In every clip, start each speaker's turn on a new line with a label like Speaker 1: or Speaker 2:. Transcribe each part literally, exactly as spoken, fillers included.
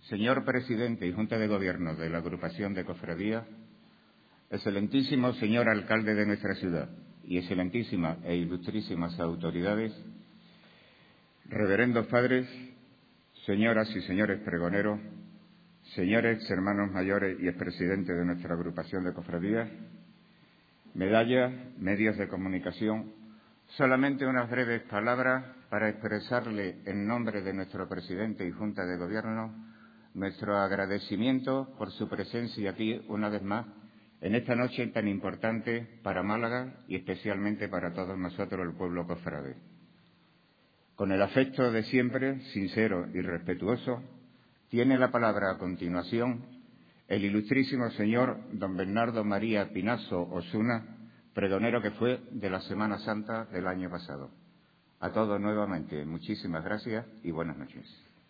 Speaker 1: señor presidente y Junta de Gobierno de la Agrupación de Cofradías, excelentísimo señor alcalde de nuestra ciudad y excelentísimas e ilustrísimas autoridades, reverendos padres, señoras y señores pregoneros, señores hermanos mayores y expresidentes de nuestra agrupación de cofradías, medallas, medios de comunicación, solamente unas breves palabras para expresarle en nombre de nuestro presidente y Junta de Gobierno nuestro agradecimiento por su presencia aquí una vez más en esta noche tan importante para Málaga y especialmente para todos nosotros, el pueblo cofrade. Con el afecto de siempre, sincero y respetuoso, tiene la palabra a continuación el ilustrísimo señor don Bernardo María Pinazo Osuna, pregonero que fue de la Semana Santa del año pasado. A todos nuevamente, muchísimas gracias y buenas noches.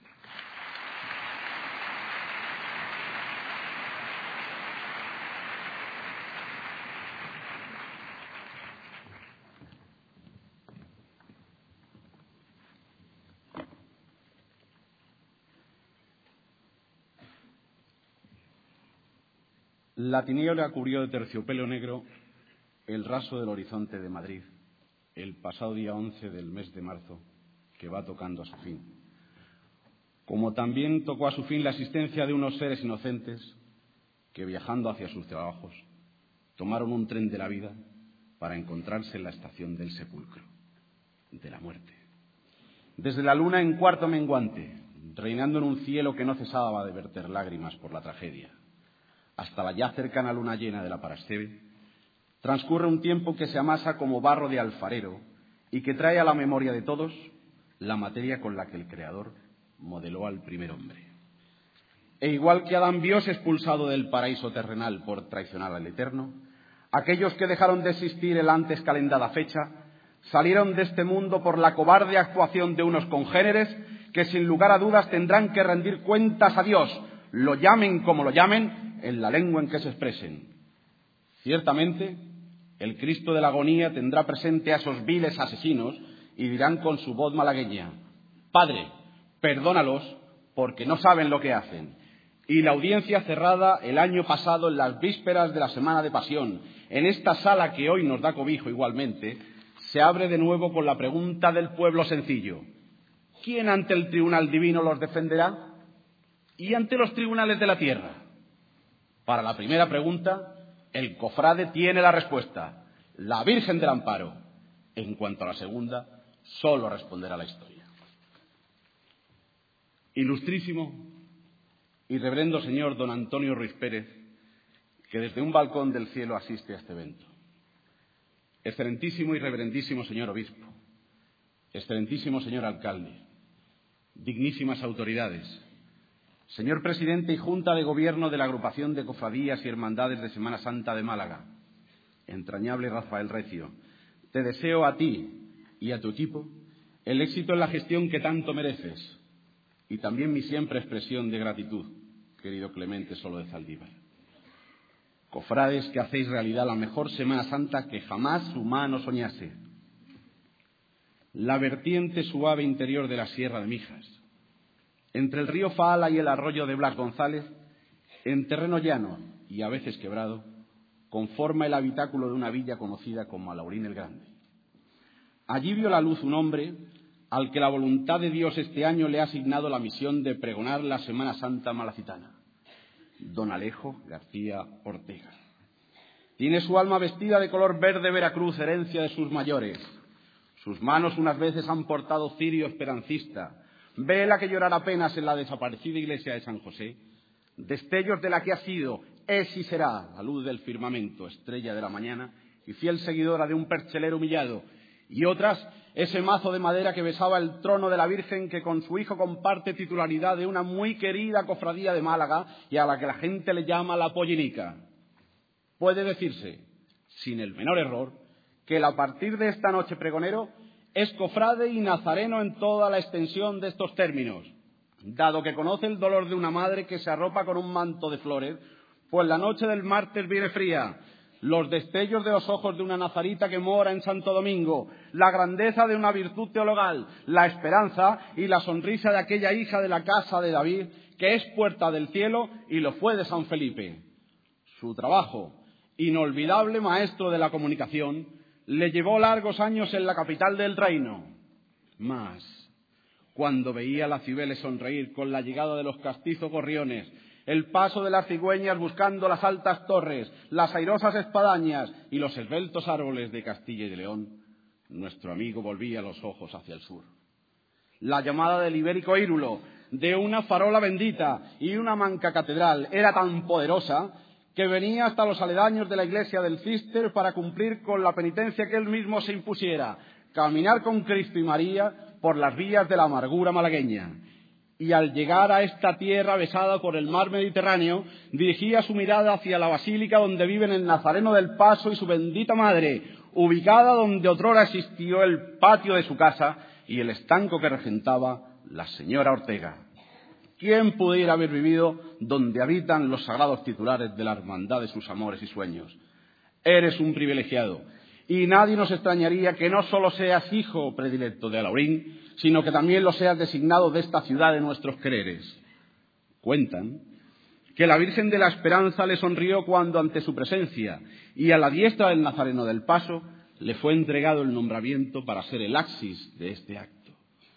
Speaker 2: La tiniebla cubrió de terciopelo negro el raso del horizonte de Madrid el pasado día once del mes de marzo, que va tocando a su fin. Como también tocó a su fin la existencia de unos seres inocentes que, viajando hacia sus trabajos, tomaron un tren de la vida para encontrarse en la estación del sepulcro, de la muerte. Desde la luna en cuarto menguante, reinando en un cielo que no cesaba de verter lágrimas por la tragedia, hasta la ya cercana luna llena de la Parasteve, transcurre un tiempo que se amasa como barro de alfarero y que trae a la memoria de todos la materia con la que el Creador modeló al primer hombre. E igual que Adán viose expulsado del paraíso terrenal por traicionar al Eterno, aquellos que dejaron de existir en la antes calendada fecha salieron de este mundo por la cobarde actuación de unos congéneres que sin lugar a dudas tendrán que rendir cuentas a Dios, lo llamen como lo llamen, en la lengua en que se expresen. Ciertamente, el Cristo de la agonía tendrá presente a esos viles asesinos y dirán con su voz malagueña: Padre, perdónalos porque no saben lo que hacen. Y la audiencia cerrada el año pasado en las vísperas de la Semana de Pasión, en esta sala que hoy nos da cobijo igualmente, se abre de nuevo con la pregunta del pueblo sencillo: ¿quién ante el tribunal divino los defenderá? ¿Y ante los tribunales de la tierra? Para la primera pregunta, el cofrade tiene la respuesta: la Virgen del Amparo. En cuanto a la segunda, solo responderá la historia. Ilustrísimo y reverendo señor don Antonio Ruiz Pérez, que desde un balcón del cielo asiste a este evento. Excelentísimo y reverendísimo señor obispo, excelentísimo señor alcalde, dignísimas autoridades, señor presidente y Junta de Gobierno de la Agrupación de Cofradías y Hermandades de Semana Santa de Málaga, entrañable Rafael Recio, te deseo a ti y a tu equipo el éxito en la gestión que tanto mereces y también mi siempre expresión de gratitud, querido Clemente Solo de Zaldívar. Cofrades que hacéis realidad la mejor Semana Santa que jamás humano soñase. La vertiente suave interior de la Sierra de Mijas, entre el río Faala y el arroyo de Blas González, en terreno llano y a veces quebrado, conforma el habitáculo de una villa conocida como Alaurín el Grande. Allí vio la luz un hombre al que la voluntad de Dios este año le ha asignado la misión de pregonar la Semana Santa malacitana, don Alejo García Ortega. Tiene su alma vestida de color verde Veracruz, herencia de sus mayores. Sus manos unas veces han portado cirio esperancista, vela que llorará apenas en la desaparecida iglesia de San José, destellos de la que ha sido, es y será la luz del firmamento, estrella de la mañana y fiel seguidora de un perchelero humillado, y otras, ese mazo de madera que besaba el trono de la Virgen que con su hijo comparte titularidad de una muy querida cofradía de Málaga y a la que la gente le llama la Pollinica. Puede decirse, sin el menor error, que a partir de esta noche pregonero es cofrade y nazareno en toda la extensión de estos términos, dado que conoce el dolor de una madre que se arropa con un manto de flores, pues la noche del martes viene fría, los destellos de los ojos de una nazarita que mora en Santo Domingo, la grandeza de una virtud teologal, la esperanza y la sonrisa de aquella hija de la casa de David, que es puerta del cielo y lo fue de San Felipe. Su trabajo, inolvidable maestro de la comunicación, le llevó largos años en la capital del reino. Mas, cuando veía a las Cibeles sonreír con la llegada de los castizos gorriones, el paso de las cigüeñas buscando las altas torres, las airosas espadañas y los esbeltos árboles de Castilla y de León, nuestro amigo volvía los ojos hacia el sur. La llamada del ibérico írulo, de una farola bendita y una manca catedral, era tan poderosa que venía hasta los aledaños de la iglesia del Císter para cumplir con la penitencia que él mismo se impusiera, caminar con Cristo y María por las vías de la amargura malagueña. Y al llegar a esta tierra besada por el mar Mediterráneo, dirigía su mirada hacia la basílica donde viven el Nazareno del Paso y su bendita madre, ubicada donde otrora existió el patio de su casa y el estanco que regentaba la señora Ortega. ¿Quién pudiera haber vivido donde habitan los sagrados titulares de la hermandad de sus amores y sueños? Eres un privilegiado, y nadie nos extrañaría que no solo seas hijo predilecto de Alhaurín, sino que también lo seas designado de esta ciudad de nuestros quereres. Cuentan que la Virgen de la Esperanza le sonrió cuando ante su presencia y a la diestra del Nazareno del Paso le fue entregado el nombramiento para ser el axis de este acto.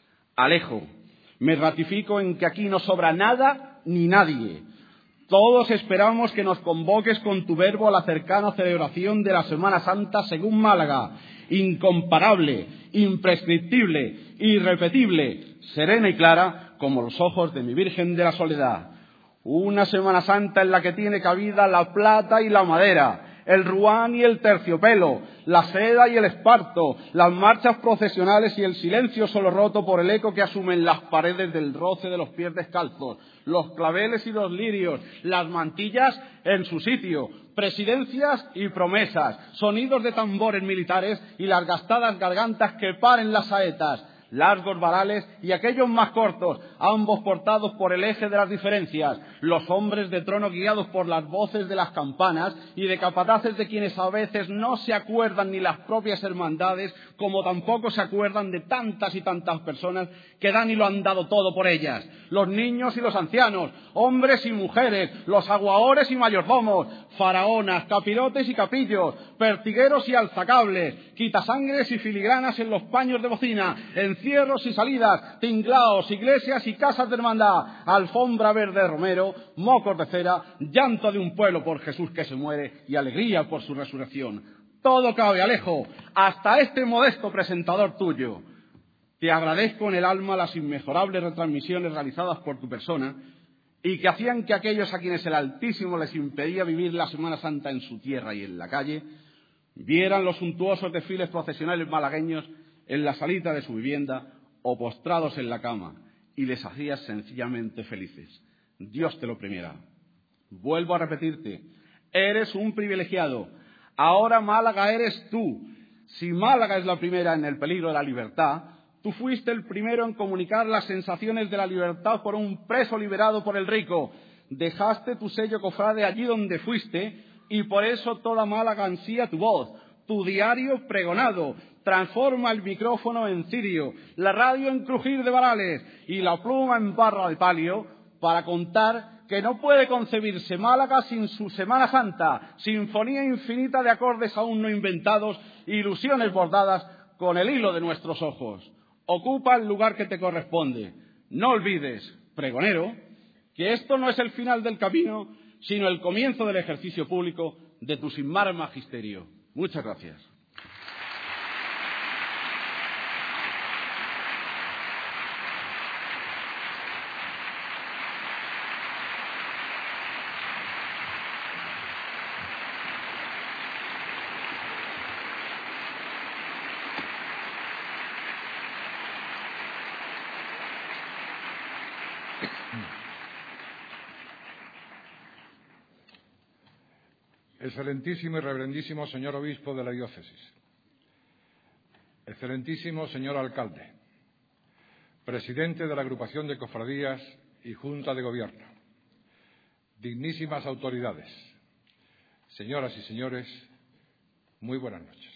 Speaker 2: Alejo, me ratifico en que aquí no sobra nada ni nadie. Todos esperamos que nos convoques con tu verbo a la cercana celebración de la Semana Santa según Málaga, incomparable, imprescriptible, irrepetible, serena y clara como los ojos de mi Virgen de la Soledad. Una Semana Santa en la que tiene cabida la plata y la madera, el ruán y el terciopelo, la seda y el esparto, las marchas procesionales y el silencio solo roto por el eco que asumen las paredes del roce de los pies descalzos, los claveles y los lirios, las mantillas en su sitio, presidencias y promesas, sonidos de tambores militares y las gastadas gargantas que paren las saetas, largos varales y aquellos más cortos, ambos portados por el eje de las diferencias, los hombres de trono guiados por las voces de las campanas y de capataces de quienes a veces no se acuerdan ni las propias hermandades, como tampoco se acuerdan de tantas y tantas personas que dan y lo han dado todo por ellas, los niños y los ancianos, hombres y mujeres, los aguaores y mayordomos, faraonas, capirotes y capillos, pertigueros y alzacables, quitasangres y filigranas en los paños de bocina, encierros y salidas, tinglaos, iglesias y casas de hermandad, alfombra verde de romero, mocos de cera, llanto de un pueblo por Jesús que se muere y alegría por su resurrección. Todo cabe, Alejo, hasta este modesto presentador tuyo. Te agradezco en el alma las inmejorables retransmisiones realizadas por tu persona y que hacían que aquellos a quienes el Altísimo les impedía vivir la Semana Santa en su tierra y en la calle, vieran los suntuosos desfiles procesionales malagueños en la salita de su vivienda o postrados en la cama, y les hacías sencillamente felices. Dios te lo premiará. Vuelvo a repetirte, eres un privilegiado. Ahora Málaga eres tú. Si Málaga es la primera en el peligro de la libertad, tú fuiste el primero en comunicar las sensaciones de la libertad por un preso liberado por el rico. Dejaste tu sello cofrade allí donde fuiste y por eso toda Málaga ansía tu voz, tu diario pregonado. Transforma el micrófono en cirio, la radio en crujir de varales y la pluma en barra de palio para contar que no puede concebirse Málaga sin su Semana Santa, sinfonía infinita de acordes aún no inventados, ilusiones bordadas con el hilo de nuestros ojos. Ocupa el lugar que te corresponde. No olvides, pregonero, que esto no es el final del camino, sino el comienzo del ejercicio público de tu sin par magisterio. Muchas gracias.
Speaker 3: Excelentísimo y reverendísimo señor obispo de la diócesis, excelentísimo señor alcalde, presidente de la agrupación de cofradías y junta de gobierno, dignísimas autoridades, señoras y señores, Muy buenas noches.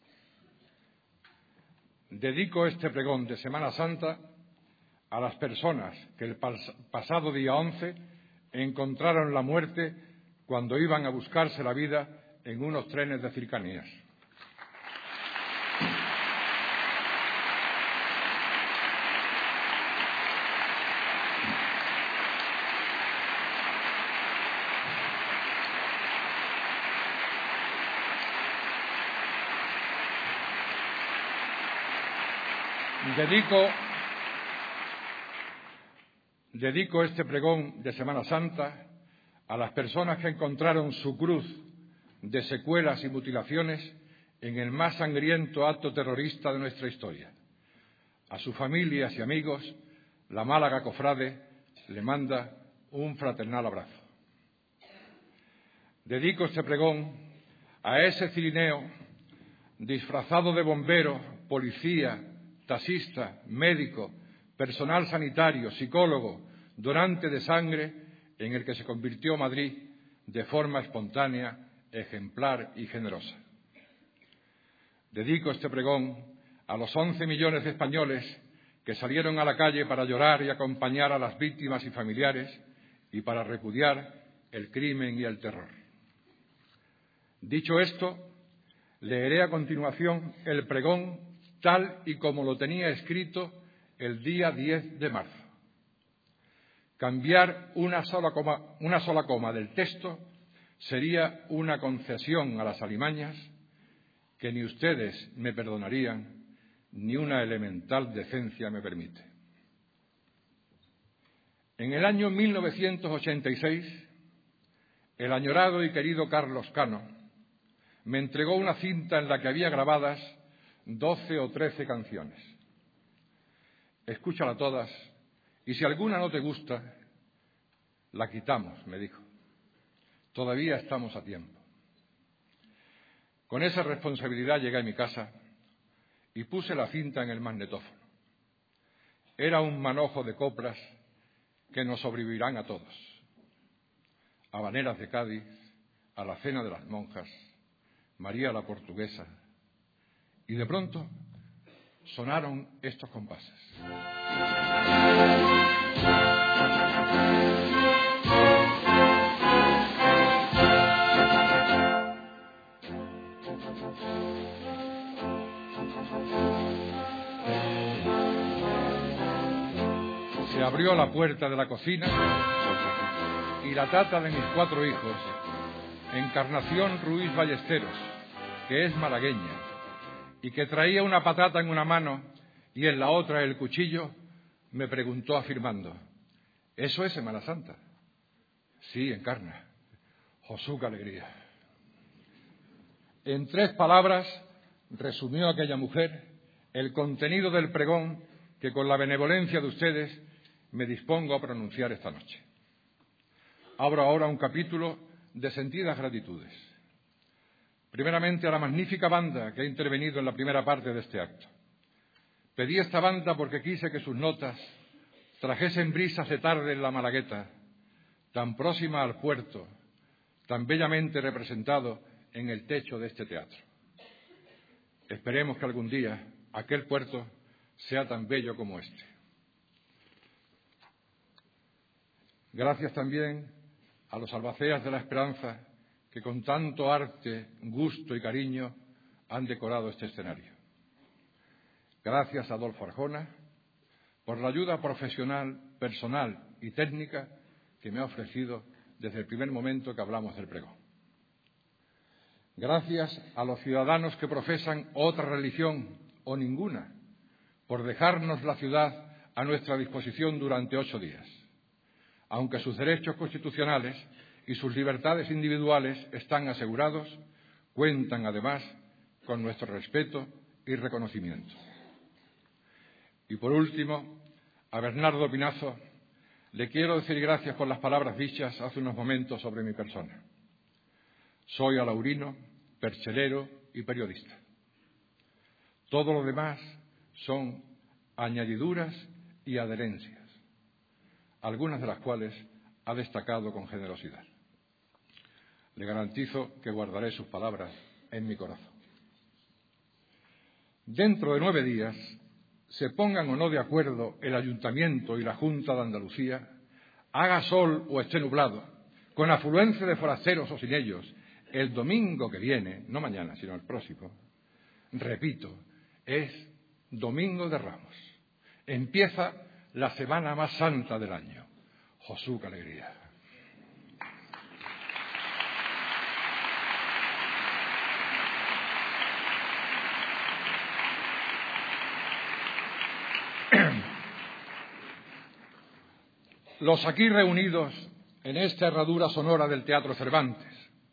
Speaker 3: Dedico este pregón de Semana Santa a las personas que el pas- pasado día once encontraron la muerte cuando iban a buscarse la vida en unos trenes de cercanías. Dedico, dedico este pregón de Semana Santa a las personas que encontraron su cruz de secuelas y mutilaciones en el más sangriento acto terrorista de nuestra historia. A sus familias y amigos, la Málaga Cofrade le manda un fraternal abrazo. Dedico este pregón a ese cirineo disfrazado de bombero, policía, taxista, médico, personal sanitario, psicólogo, donante de sangre, en el que se convirtió Madrid de forma espontánea, ejemplar y generosa. Dedico este pregón a los once millones de españoles que salieron a la calle para llorar y acompañar a las víctimas y familiares y para repudiar el crimen y el terror. Dicho esto, leeré a continuación el pregón tal y como lo tenía escrito el día diez de marzo. Cambiar una sola coma, una sola coma del texto sería una concesión a las alimañas que ni ustedes me perdonarían, ni una elemental decencia me permite. En el año mil novecientos ochenta y seis, el añorado y querido Carlos Cano me entregó una cinta en la que había grabadas doce o trece canciones. Escúchala todas y si alguna no te gusta, la quitamos, me dijo. Todavía estamos a tiempo. Con esa responsabilidad llegué a mi casa y puse la cinta en el magnetófono. Era un manojo de coplas que nos sobrevivirán a todos. Habaneras de Cádiz, A la cena de las monjas, María la portuguesa. Y de pronto sonaron estos compases. Se abrió la puerta de la cocina y la tata de mis cuatro hijos, Encarnación Ruiz Ballesteros, que es malagueña y que traía una patata en una mano y en la otra el cuchillo, me preguntó afirmando: ¿eso es Semana Santa? Sí, Encarna. Josú, qué alegría. En tres palabras resumió aquella mujer el contenido del pregón que con la benevolencia de ustedes me dispongo a pronunciar esta noche. Abro ahora un capítulo de sentidas gratitudes. Primeramente a la magnífica banda que ha intervenido en la primera parte de este acto. Pedí esta banda porque quise que sus notas trajesen brisas de tarde en la Malagueta, tan próxima al puerto, tan bellamente representado en el techo de este teatro. Esperemos que algún día aquel puerto sea tan bello como este. Gracias también a los albaceas de la esperanza que con tanto arte, gusto y cariño han decorado este escenario. Gracias a Adolfo Arjona por la ayuda profesional, personal y técnica que me ha ofrecido desde el primer momento que hablamos del pregón. Gracias a los ciudadanos que profesan otra religión o ninguna por dejarnos la ciudad a nuestra disposición durante ocho días, aunque sus derechos constitucionales y sus libertades individuales están asegurados, cuentan además con nuestro respeto y reconocimiento. Y por último, a Bernardo Pinazo le quiero decir gracias por las palabras dichas hace unos momentos sobre mi persona. Soy alaurino, perchelero y periodista. Todo lo demás son añadiduras y adherencias, algunas de las cuales ha destacado con generosidad. Le garantizo que guardaré sus palabras en mi corazón. Dentro de nueve días, se pongan o no de acuerdo el Ayuntamiento y la Junta de Andalucía, haga sol o esté nublado, con afluencia de forasteros o sin ellos, el domingo que viene, no mañana, sino el próximo, repito, es Domingo de Ramos. Empieza la semana más santa del año. ¡Josú, qué alegría! Los aquí reunidos en esta herradura sonora del Teatro Cervantes,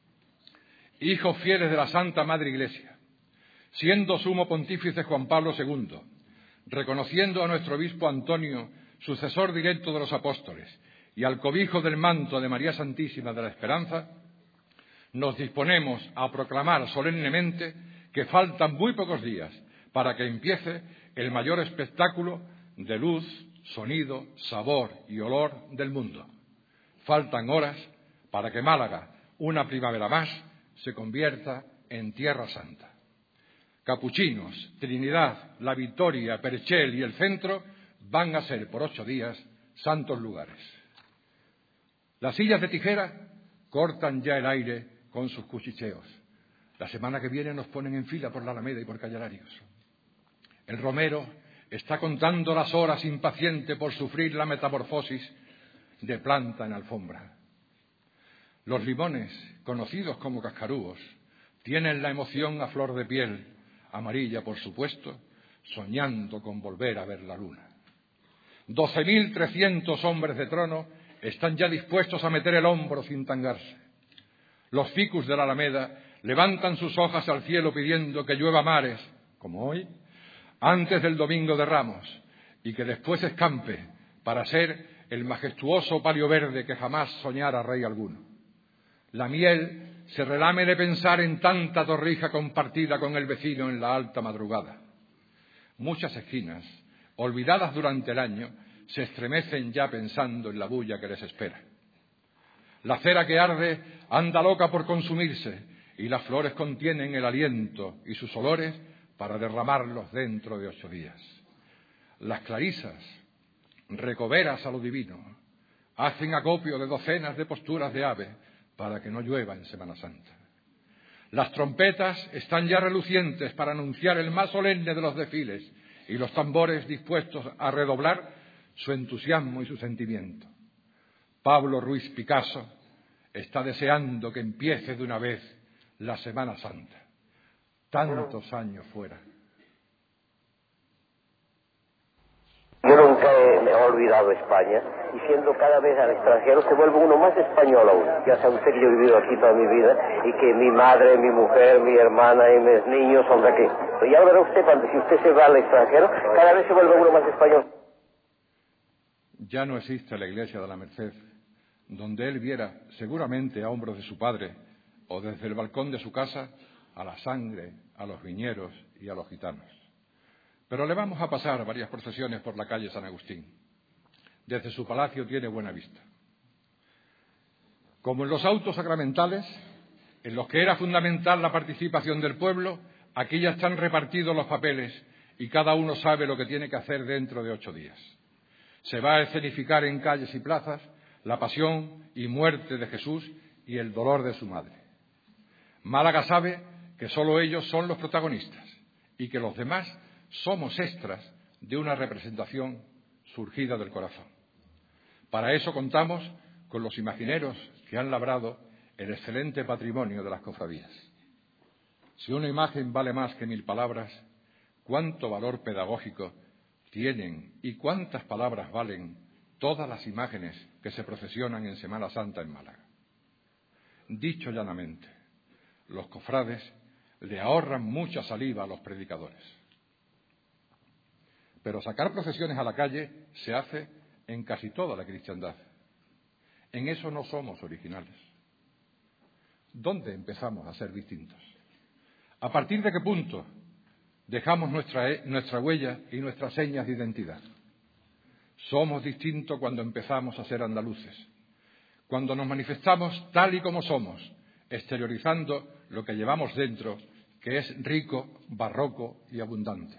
Speaker 3: hijos fieles de la Santa Madre Iglesia, siendo sumo pontífice Juan Pablo segundo, reconociendo a nuestro obispo Antonio, sucesor directo de los apóstoles, y al cobijo del manto de María Santísima de la Esperanza, nos disponemos a proclamar solemnemente que faltan muy pocos días para que empiece el mayor espectáculo de luz, sonido, sabor y olor del mundo. Faltan horas para que Málaga, una primavera más, se convierta en Tierra Santa. Capuchinos, Trinidad, La Victoria, Perchel y el Centro van a ser por ocho días santos lugares. Las sillas de tijera cortan ya el aire con sus cuchicheos. La semana que viene nos ponen en fila por la Alameda y por Calle Larios. El romero está contando las horas impaciente por sufrir la metamorfosis de planta en alfombra. Los limones, conocidos como cascarúos, tienen la emoción a flor de piel, amarilla por supuesto, soñando con volver a ver la luna. Doce mil trescientos hombres de trono están ya dispuestos a meter el hombro sin tangarse. Los ficus de la Alameda levantan sus hojas al cielo pidiendo que llueva mares, como hoy, antes del Domingo de Ramos, y que después escampe para ser el majestuoso palio verde que jamás soñara rey alguno. La miel se relame de pensar en tanta torrija compartida con el vecino en la alta madrugada. Muchas esquinas, olvidadas durante el año, se estremecen ya pensando en la bulla que les espera. La cera que arde anda loca por consumirse y las flores contienen el aliento y sus olores para derramarlos dentro de ocho días. Las clarisas, recoberas a lo divino, hacen acopio de docenas de posturas de ave para que no llueva en Semana Santa. Las trompetas están ya relucientes para anunciar el más solemne de los desfiles y los tambores dispuestos a redoblar su entusiasmo y su sentimiento. Pablo Ruiz Picasso está deseando que empiece de una vez la Semana Santa. Tantos años fuera.
Speaker 4: Yo nunca he, me he olvidado España, y siendo cada vez al extranjero se vuelve uno más español aún. Ya sabe usted que yo he vivido aquí toda mi vida y que mi madre, mi mujer, mi hermana y mis niños son de aquí. Y ahora verá usted, cuando si usted se va al extranjero, cada vez se vuelve uno más español.
Speaker 3: Ya no existe la iglesia de la Merced, donde él viera, seguramente a hombros de su padre, o desde el balcón de su casa, a la sangre, a los viñeros y a los gitanos. Pero le vamos a pasar varias procesiones por la calle San Agustín. Desde su palacio tiene buena vista. Como en los autos sacramentales, en los que era fundamental la participación del pueblo, aquí ya están repartidos los papeles y cada uno sabe lo que tiene que hacer dentro de ocho días. Se va a escenificar en calles y plazas la pasión y muerte de Jesús y el dolor de su madre. Málaga sabe que solo ellos son los protagonistas y que los demás somos extras de una representación surgida del corazón. Para eso contamos con los imagineros que han labrado el excelente patrimonio de las cofradías. Si una imagen vale más que mil palabras, ¿cuánto valor pedagógico tienen y cuántas palabras valen todas las imágenes que se procesionan en Semana Santa en Málaga? Dicho llanamente, los cofrades le ahorran mucha saliva a los predicadores. Pero sacar procesiones a la calle se hace en casi toda la cristiandad. En eso no somos originales. ¿Dónde empezamos a ser distintos? ¿A partir de qué punto dejamos nuestra, nuestra huella y nuestras señas de identidad? Somos distintos cuando empezamos a ser andaluces, cuando nos manifestamos tal y como somos, exteriorizando lo que llevamos dentro que es rico, barroco y abundante.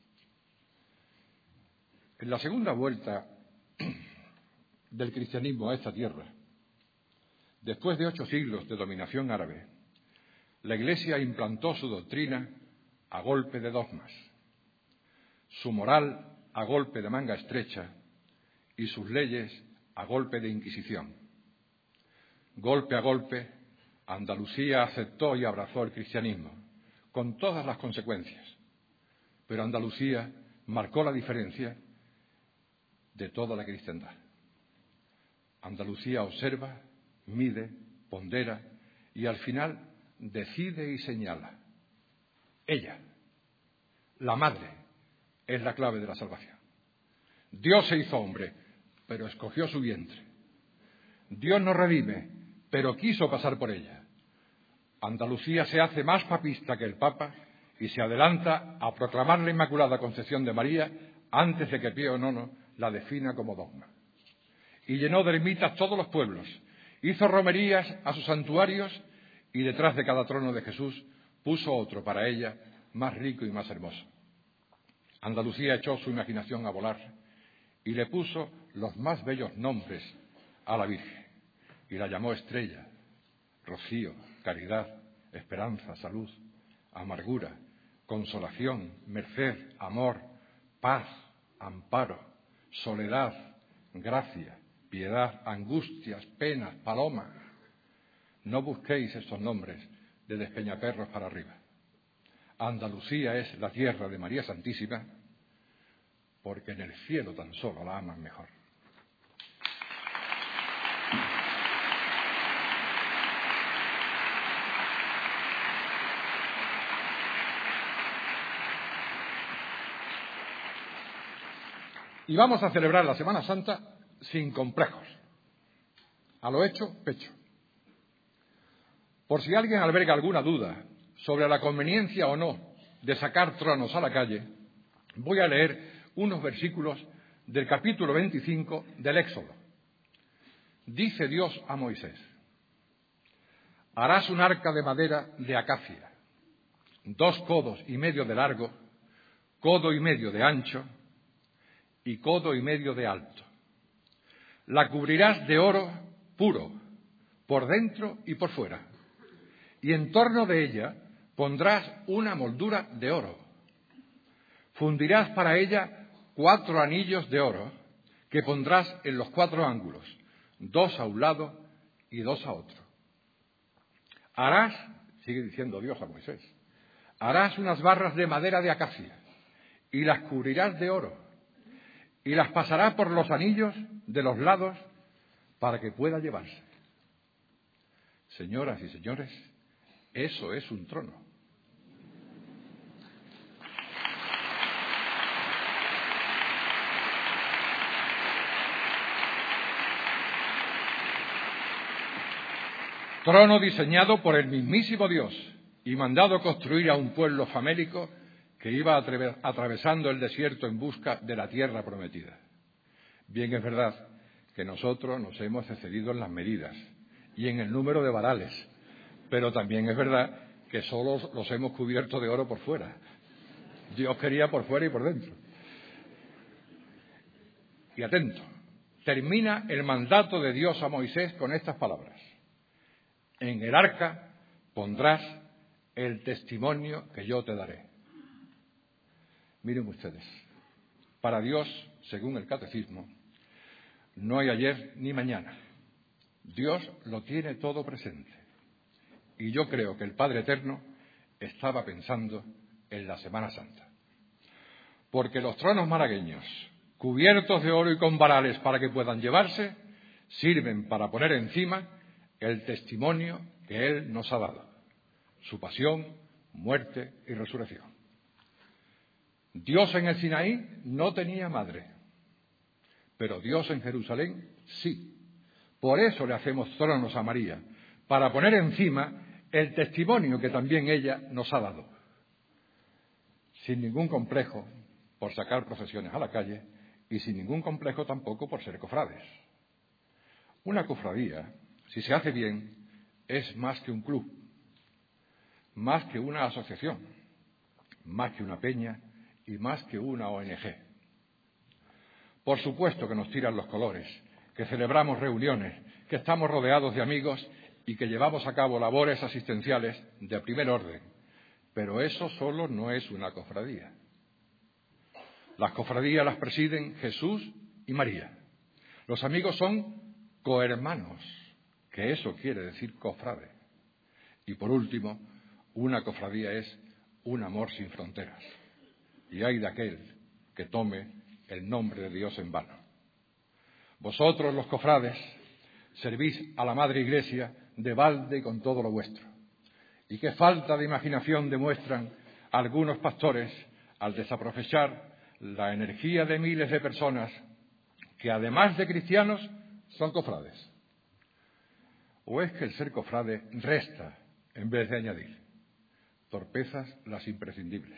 Speaker 3: En la segunda vuelta del cristianismo a esta tierra, después de ocho siglos de dominación árabe, la Iglesia implantó su doctrina a golpe de dogmas, su moral a golpe de manga estrecha y sus leyes a golpe de inquisición. Golpe a golpe, Andalucía aceptó y abrazó el cristianismo, con todas las consecuencias, pero Andalucía marcó la diferencia de toda la cristiandad. Andalucía observa, mide, pondera y al final decide y señala. Ella, la madre, es la clave de la salvación. Dios se hizo hombre, pero escogió su vientre. Dios nos redime, pero quiso pasar por ella. Andalucía se hace más papista que el Papa y se adelanta a proclamar la Inmaculada Concepción de María antes de que Pío nono la defina como dogma. Y llenó de ermitas todos los pueblos, hizo romerías a sus santuarios y detrás de cada trono de Jesús puso otro para ella, más rico y más hermoso. Andalucía echó su imaginación a volar y le puso los más bellos nombres a la Virgen y la llamó Estrella, Rocío, Caridad, Esperanza, Salud, Amargura, Consolación, Merced, Amor, Paz, Amparo, Soledad, Gracia, Piedad, Angustias, Penas, Paloma. No busquéis estos nombres de Despeñaperros para arriba. Andalucía es la tierra de María Santísima porque en el cielo tan solo la aman mejor. Y vamos a celebrar la Semana Santa sin complejos, a lo hecho, pecho. Por si alguien alberga alguna duda sobre la conveniencia o no de sacar tronos a la calle, voy a leer unos versículos del capítulo veinticinco del Éxodo. Dice Dios a Moisés: harás un arca de madera de acacia, dos codos y medio de largo, codo y medio de ancho y codo y medio de alto. La cubrirás de oro puro, por dentro y por fuera, y en torno de ella pondrás una moldura de oro. Fundirás para ella cuatro anillos de oro que pondrás en los cuatro ángulos, dos a un lado y dos a otro. Harás, sigue diciendo Dios a Moisés, harás unas barras de madera de acacia y las cubrirás de oro y las pasarás por los anillos de los lados para que pueda llevarse. Señoras y señores, eso es un trono. Trono diseñado por el mismísimo Dios y mandado construir a un pueblo famélico que iba atravesando el desierto en busca de la tierra prometida. Bien es verdad que nosotros nos hemos excedido en las medidas y en el número de varales, pero también es verdad que solo los hemos cubierto de oro por fuera. Dios quería por fuera y por dentro. Y atento, termina el mandato de Dios a Moisés con estas palabras: en el arca pondrás el testimonio que yo te daré. Miren ustedes, para Dios, según el Catecismo, no hay ayer ni mañana. Dios lo tiene todo presente. Y yo creo que el Padre Eterno estaba pensando en la Semana Santa. Porque los tronos malagueños, cubiertos de oro y con varales para que puedan llevarse, sirven para poner encima el testimonio que Él nos ha dado, su pasión, muerte y resurrección. Dios en el Sinaí no tenía madre, pero Dios en Jerusalén sí. Por eso le hacemos tronos a María, para poner encima el testimonio que también ella nos ha dado, sin ningún complejo por sacar procesiones a la calle y sin ningún complejo tampoco por ser cofrades. Una cofradía, si se hace bien, es más que un club. más que una asociación, más que una peña y más que una O N G. Por supuesto que nos tiran los colores, que celebramos reuniones, que estamos rodeados de amigos y que llevamos a cabo labores asistenciales de primer orden, pero eso solo no es una cofradía. Las cofradías las presiden Jesús y María. Los amigos son cohermanos, que eso quiere decir cofrade. Y por último, una cofradía es un amor sin fronteras. Y ay de aquel que tome el nombre de Dios en vano. Vosotros, los cofrades, servís a la Madre Iglesia de balde y con todo lo vuestro. Y qué falta de imaginación demuestran algunos pastores al desaprovechar la energía de miles de personas que, además de cristianos, son cofrades. ¿O es que el ser cofrade resta en vez de añadir? Torpezas las imprescindibles.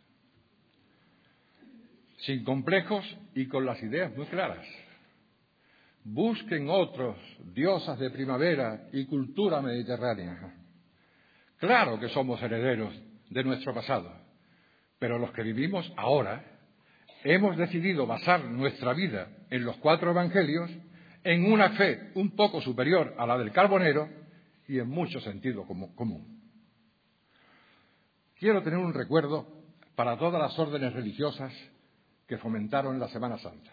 Speaker 3: Sin complejos y con las ideas muy claras. Busquen otros diosas de primavera y cultura mediterránea. Claro que somos herederos de nuestro pasado, pero los que vivimos ahora hemos decidido basar nuestra vida en los cuatro evangelios en una fe un poco superior a la del Carbonero y en mucho sentido común. Quiero tener un recuerdo para todas las órdenes religiosas que fomentaron la Semana Santa.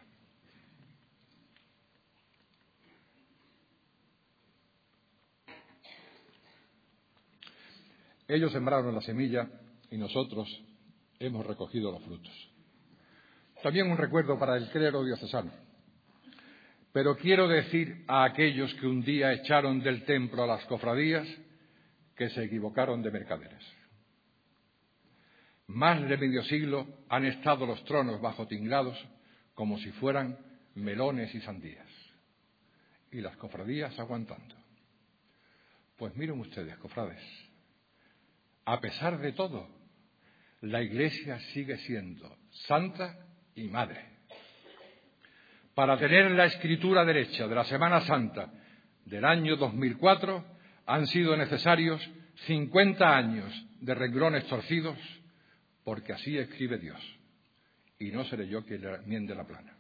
Speaker 3: Ellos sembraron la semilla y nosotros hemos recogido los frutos. También un recuerdo para el clero diocesano. Pero quiero decir a aquellos que un día echaron del templo a las cofradías que se equivocaron de mercaderes. Más de medio siglo han estado los tronos bajo tinglados como si fueran melones y sandías. Y las cofradías aguantando. Pues miren ustedes, cofrades, a pesar de todo, la Iglesia sigue siendo santa y madre. Para tener la escritura derecha de la Semana Santa del año dos mil cuatro han sido necesarios cincuenta años de renglones torcidos, porque así escribe Dios, y no seré yo quien le enmiende la plana.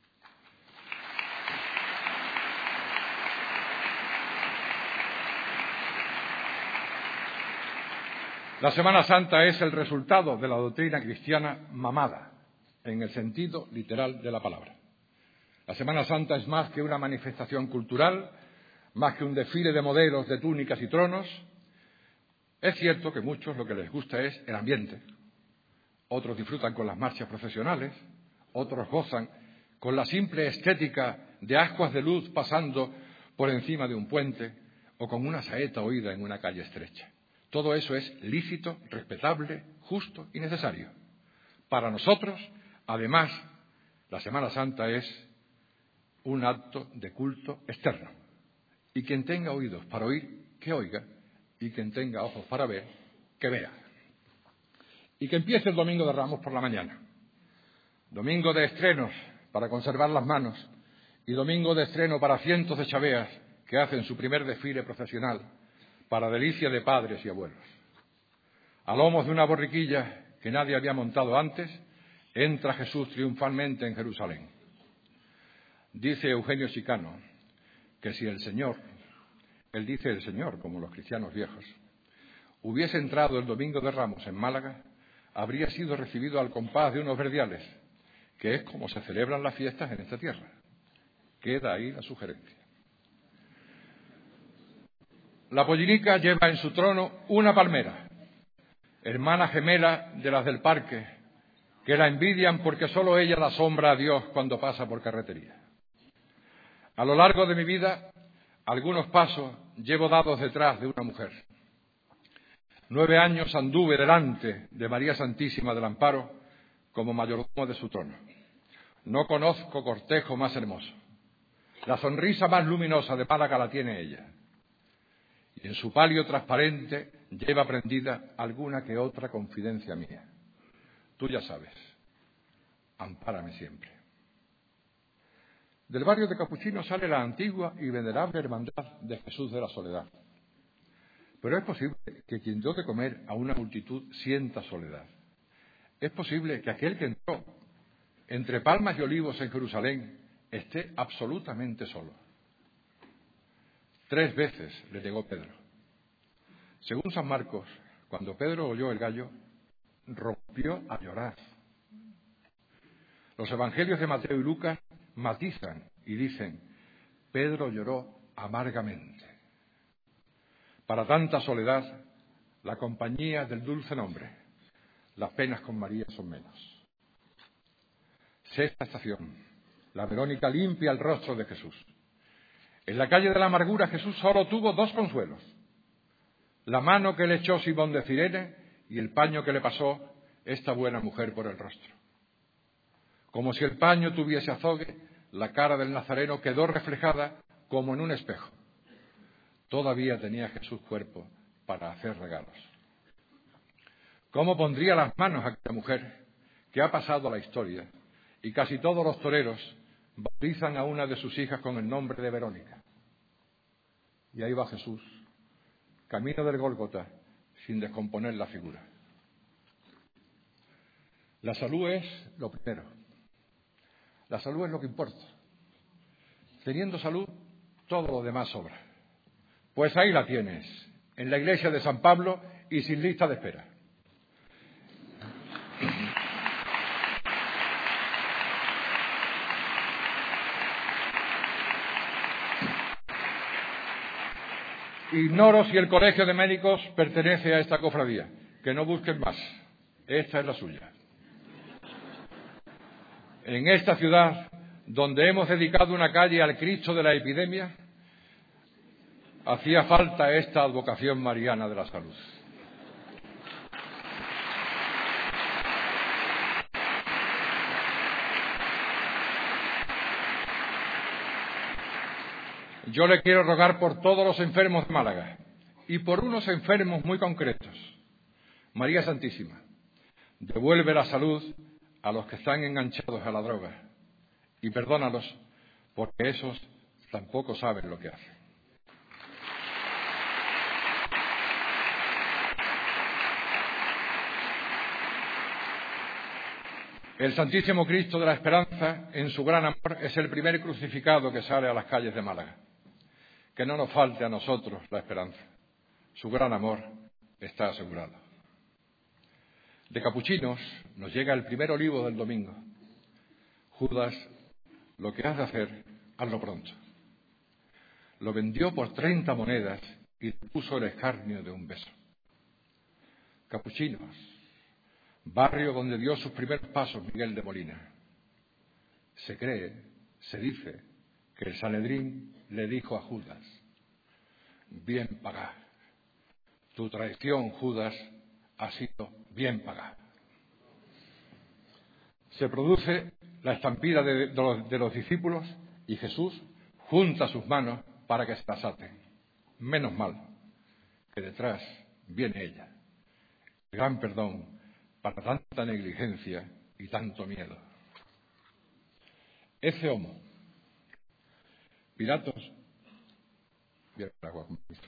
Speaker 3: La Semana Santa es el resultado de la doctrina cristiana mamada, en el sentido literal de la palabra. La Semana Santa es más que una manifestación cultural, más que un desfile de modelos de túnicas y tronos. Es cierto que a muchos lo que les gusta es el ambiente. Otros disfrutan con las marchas procesionales, otros gozan con la simple estética de ascuas de luz pasando por encima de un puente o con una saeta oída en una calle estrecha. Todo eso es lícito, respetable, justo y necesario. Para nosotros, además, la Semana Santa es un acto de culto externo. Y quien tenga oídos para oír, que oiga, y quien tenga ojos para ver, que vea. Y que empiece el Domingo de Ramos por la mañana. Domingo de estrenos para conservar las manos y domingo de estreno para cientos de chaveas que hacen su primer desfile procesional para delicia de padres y abuelos. A lomos de una borriquilla que nadie había montado antes, entra Jesús triunfalmente en Jerusalén. Dice Eugenio Chicano que si el Señor, él dice el Señor, como los cristianos viejos, hubiese entrado el Domingo de Ramos en Málaga, habría sido recibido al compás de unos verdiales, que es como se celebran las fiestas en esta tierra. Queda ahí la sugerencia. La Pollinica lleva en su trono una palmera, hermana gemela de las del parque, que la envidian porque solo ella la asombra a Dios cuando pasa por carretería. A lo largo de mi vida, algunos pasos llevo dados detrás de una mujer. Nueve años anduve delante de María Santísima del Amparo como mayordomo de su trono. No conozco cortejo más hermoso. La sonrisa más luminosa de Málaga la tiene ella. Y en su palio transparente lleva prendida alguna que otra confidencia mía. Tú ya sabes, ampárame siempre. Del barrio de Capuchinos sale la antigua y venerable hermandad de Jesús de la Soledad. Pero es posible que quien dio de comer a una multitud sienta soledad. Es posible que aquel que entró entre palmas y olivos en Jerusalén esté absolutamente solo. Tres veces le llegó Pedro. Según San Marcos, cuando Pedro oyó el gallo, rompió a llorar. Los evangelios de Mateo y Lucas matizan y dicen: Pedro lloró amargamente. Para tanta soledad, la compañía del dulce nombre, las penas con María son menos. Sexta estación. La Verónica limpia el rostro de Jesús. En la calle de la amargura Jesús solo tuvo dos consuelos: la mano que le echó Simón de Cirene y el paño que le pasó esta buena mujer por el rostro. Como si el paño tuviese azogue, la cara del nazareno quedó reflejada como en un espejo. Todavía tenía Jesús cuerpo para hacer regalos. ¿Cómo pondría las manos a aquella mujer que ha pasado a la historia y casi todos los toreros bautizan a una de sus hijas con el nombre de Verónica? Y ahí va Jesús, camino del Gólgota, sin descomponer la figura. La salud es lo primero. La salud es lo que importa. Teniendo salud, todo lo demás sobra. Pues ahí la tienes, en la iglesia de San Pablo y sin lista de espera. Ignoro si el Colegio de Médicos pertenece a esta cofradía. Que no busquen más. Esta es la suya. En esta ciudad, donde hemos dedicado una calle al Cristo de la epidemia, hacía falta esta advocación mariana de la salud. Yo le quiero rogar por todos los enfermos de Málaga y por unos enfermos muy concretos. María Santísima, devuelve la salud a los que están enganchados a la droga y perdónalos porque esos tampoco saben lo que hacen. El Santísimo Cristo de la Esperanza, en su gran amor, es el primer crucificado que sale a las calles de Málaga. Que no nos falte a nosotros la esperanza. Su gran amor está asegurado. De Capuchinos nos llega el primer olivo del domingo. Judas, lo que has de hacer, hazlo pronto. Lo vendió por treinta monedas y le puso el escarnio de un beso. Capuchinos, barrio donde dio sus primeros pasos Miguel de Molina. Se cree, se dice, que el Sanedrín le dijo a Judas: bien pagada. Tu traición, Judas, ha sido bien pagada. Se produce la estampida de, de, los, de los discípulos y Jesús junta sus manos para que se las aten. Menos mal que detrás viene ella. El gran perdón para tanta negligencia y tanto miedo. Ese homo. Pilatos. Bien, agua, con esto.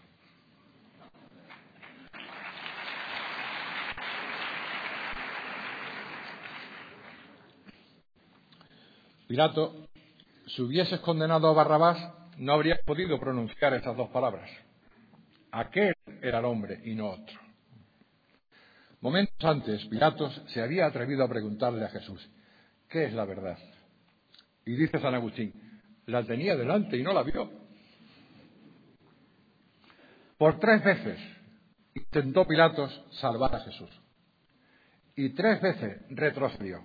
Speaker 3: Pilato, si hubieses condenado a Barrabás, no habrías podido pronunciar esas dos palabras. Aquel era el hombre y no otro. Momentos antes, Pilatos se había atrevido a preguntarle a Jesús: ¿qué es la verdad? Y dice San Agustín: la tenía delante y no la vio. Por tres veces intentó Pilatos salvar a Jesús. Y tres veces retrocedió.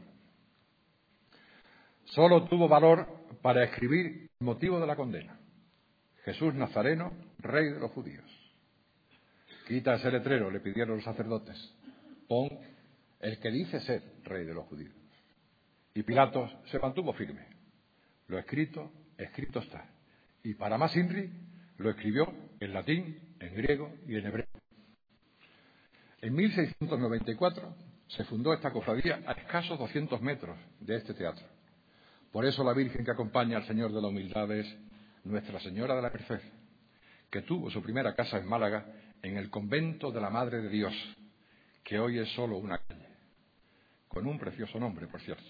Speaker 3: Solo tuvo valor para escribir el motivo de la condena: Jesús Nazareno, rey de los judíos. Quita ese letrero, le pidieron los sacerdotes. Pon el que dice ser rey de los judíos. Y Pilatos se mantuvo firme. Lo escrito, escrito está. Y para más inri, lo escribió en latín, en griego y en hebreo. En mil seiscientos noventa y cuatro se fundó esta cofradía a escasos doscientos metros de este teatro. Por eso la Virgen que acompaña al Señor de la Humildad es Nuestra Señora de la Merced, que tuvo su primera casa en Málaga en el convento de la Madre de Dios, que hoy es solo una calle, con un precioso nombre, por cierto.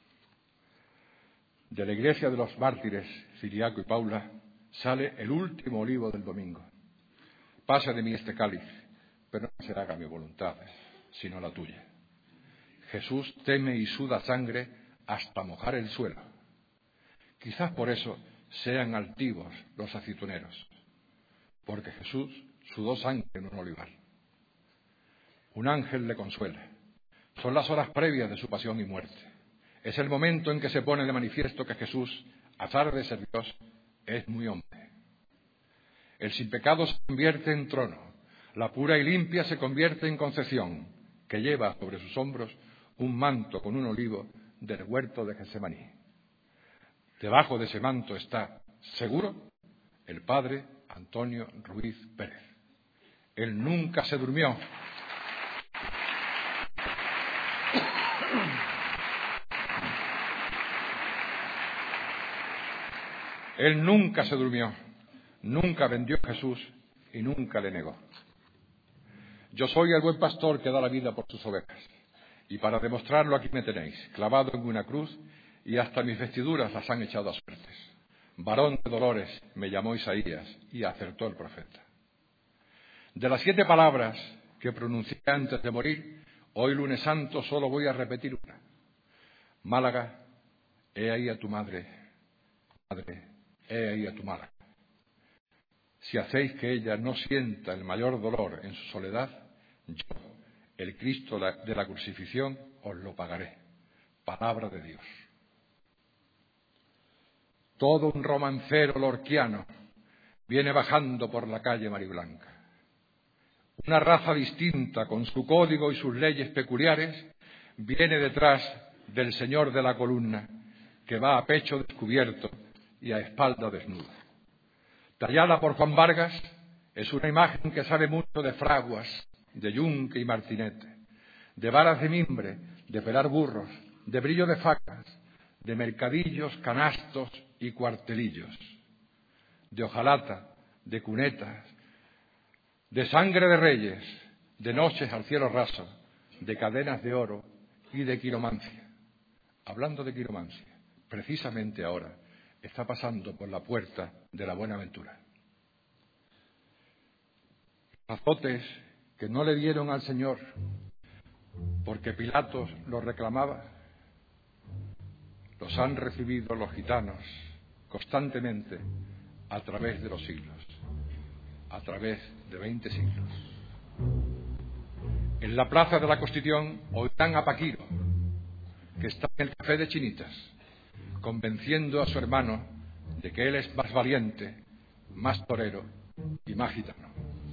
Speaker 3: De la iglesia de los mártires, Ciriaco y Paula, sale el último olivo del domingo. Pasa de mí este cáliz, pero no se haga mi voluntad, sino la tuya. Jesús teme y suda sangre hasta mojar el suelo. Quizás por eso sean altivos los aceituneros, porque Jesús sudó sangre en un olivar. Un ángel le consuela. Son las horas previas de su pasión y muerte. Es el momento en que se pone de manifiesto que Jesús, a pesar de ser Dios, es muy hombre. El sin pecado se convierte en trono. La pura y limpia se convierte en Concepción, que lleva sobre sus hombros un manto con un olivo del huerto de Getsemaní. Debajo de ese manto está, seguro, el padre Antonio Ruiz Pérez. Él nunca se durmió. Él nunca se durmió, nunca vendió a Jesús y nunca le negó. Yo soy el buen pastor que da la vida por sus ovejas. Y para demostrarlo aquí me tenéis, clavado en una cruz, y hasta mis vestiduras las han echado a suertes. Varón de dolores me llamó Isaías, y acertó el profeta. De las siete palabras que pronuncié antes de morir, hoy lunes santo solo voy a repetir una. Málaga, he ahí a tu madre, madre, he ahí a tu Málaga. Si hacéis que ella no sienta el mayor dolor en su soledad, yo, el Cristo de la crucifixión, os lo pagaré. Palabra de Dios. Todo un romancero lorquiano viene bajando por la calle Mariblanca. Una raza distinta, con su código y sus leyes peculiares, viene detrás del señor de la columna, que va a pecho descubierto y a espalda desnuda. Tallada por Juan Vargas, es una imagen que sabe mucho de fraguas, de yunque y martinete, de varas de mimbre, de pelar burros, de brillo de facas, de mercadillos, canastos y cuartelillos, de hojalata, de cunetas, de sangre de reyes, de noches al cielo raso, de cadenas de oro y de quiromancia. Hablando de quiromancia, precisamente ahora está pasando por la puerta de la Buenaventura. Los azotes que no le dieron al Señor porque Pilatos lo reclamaba, los han recibido los gitanos constantemente a través de los siglos, a través de veinte siglos. En la plaza de la Constitución oirán a Paquiro, que está en el café de Chinitas, convenciendo a su hermano de que él es más valiente, más torero y más gitano.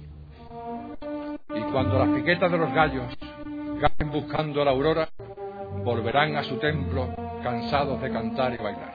Speaker 3: Y cuando las piquetas de los gallos caen buscando la aurora, volverán a su templo cansados de cantar y bailar.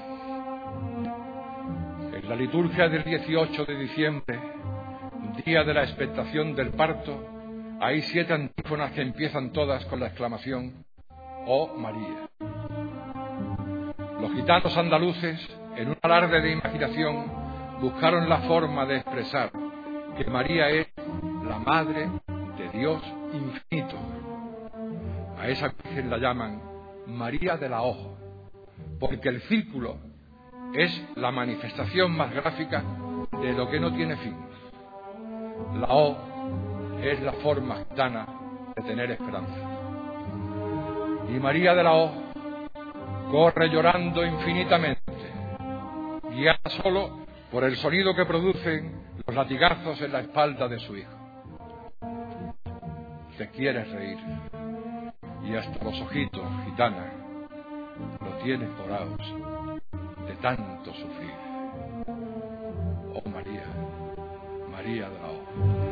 Speaker 3: En la liturgia del dieciocho de diciembre, día de la expectación del parto, hay siete antífonas que empiezan todas con la exclamación «Oh María». Los gitanos andaluces, en un alarde de imaginación, buscaron la forma de expresar que María es la Madre de Dios infinito. A esa Virgen la llaman María de la O, porque el círculo es la manifestación más gráfica de lo que no tiene fin. La O es la forma gitana de tener esperanza. Y María de la O corre llorando infinitamente, guiada solo por el sonido que producen los latigazos en la espalda de su hijo. Te quieres reír, y hasta los ojitos, gitana, lo tienes morados de tanto sufrir. Oh María, María de la O.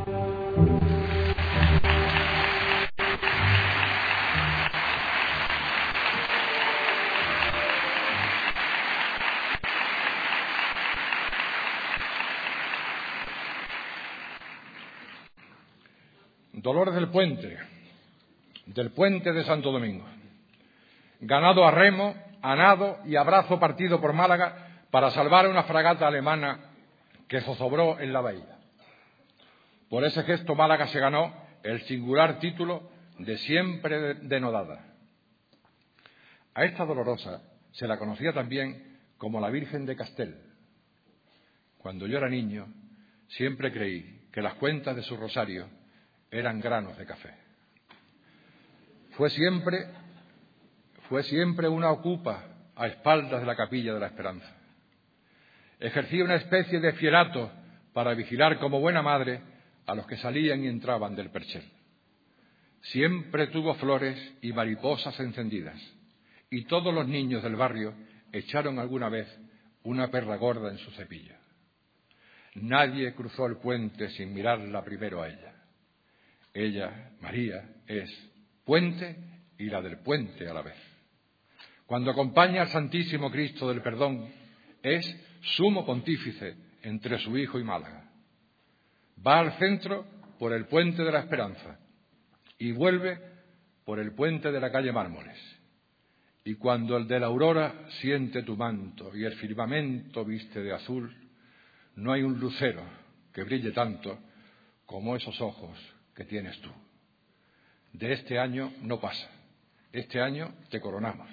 Speaker 3: Dolores del Puente, del Puente de Santo Domingo. Ganado a remo, a nado y a brazo partido por Málaga para salvar a una fragata alemana que zozobró en la bahía. Por ese gesto Málaga se ganó el singular título de siempre denodada. A esta dolorosa se la conocía también como la Virgen de Castel. Cuando yo era niño, siempre creí que las cuentas de su rosario eran granos de café. Fue siempre, fue siempre una ocupa a espaldas de la Capilla de la Esperanza. Ejercía una especie de fierato para vigilar como buena madre a los que salían y entraban del perchel. Siempre tuvo flores y mariposas encendidas, y todos los niños del barrio echaron alguna vez una perra gorda en su cepillo. Nadie cruzó el puente sin mirarla primero a ella. Ella, María, es puente y la del puente a la vez. Cuando acompaña al Santísimo Cristo del Perdón, es sumo pontífice entre su Hijo y Málaga. Va al centro por el puente de la Esperanza y vuelve por el puente de la calle Mármoles. Y cuando el de la aurora siente tu manto y el firmamento viste de azul, no hay un lucero que brille tanto como esos ojos que tienes tú. De este año no pasa. Este año te coronamos.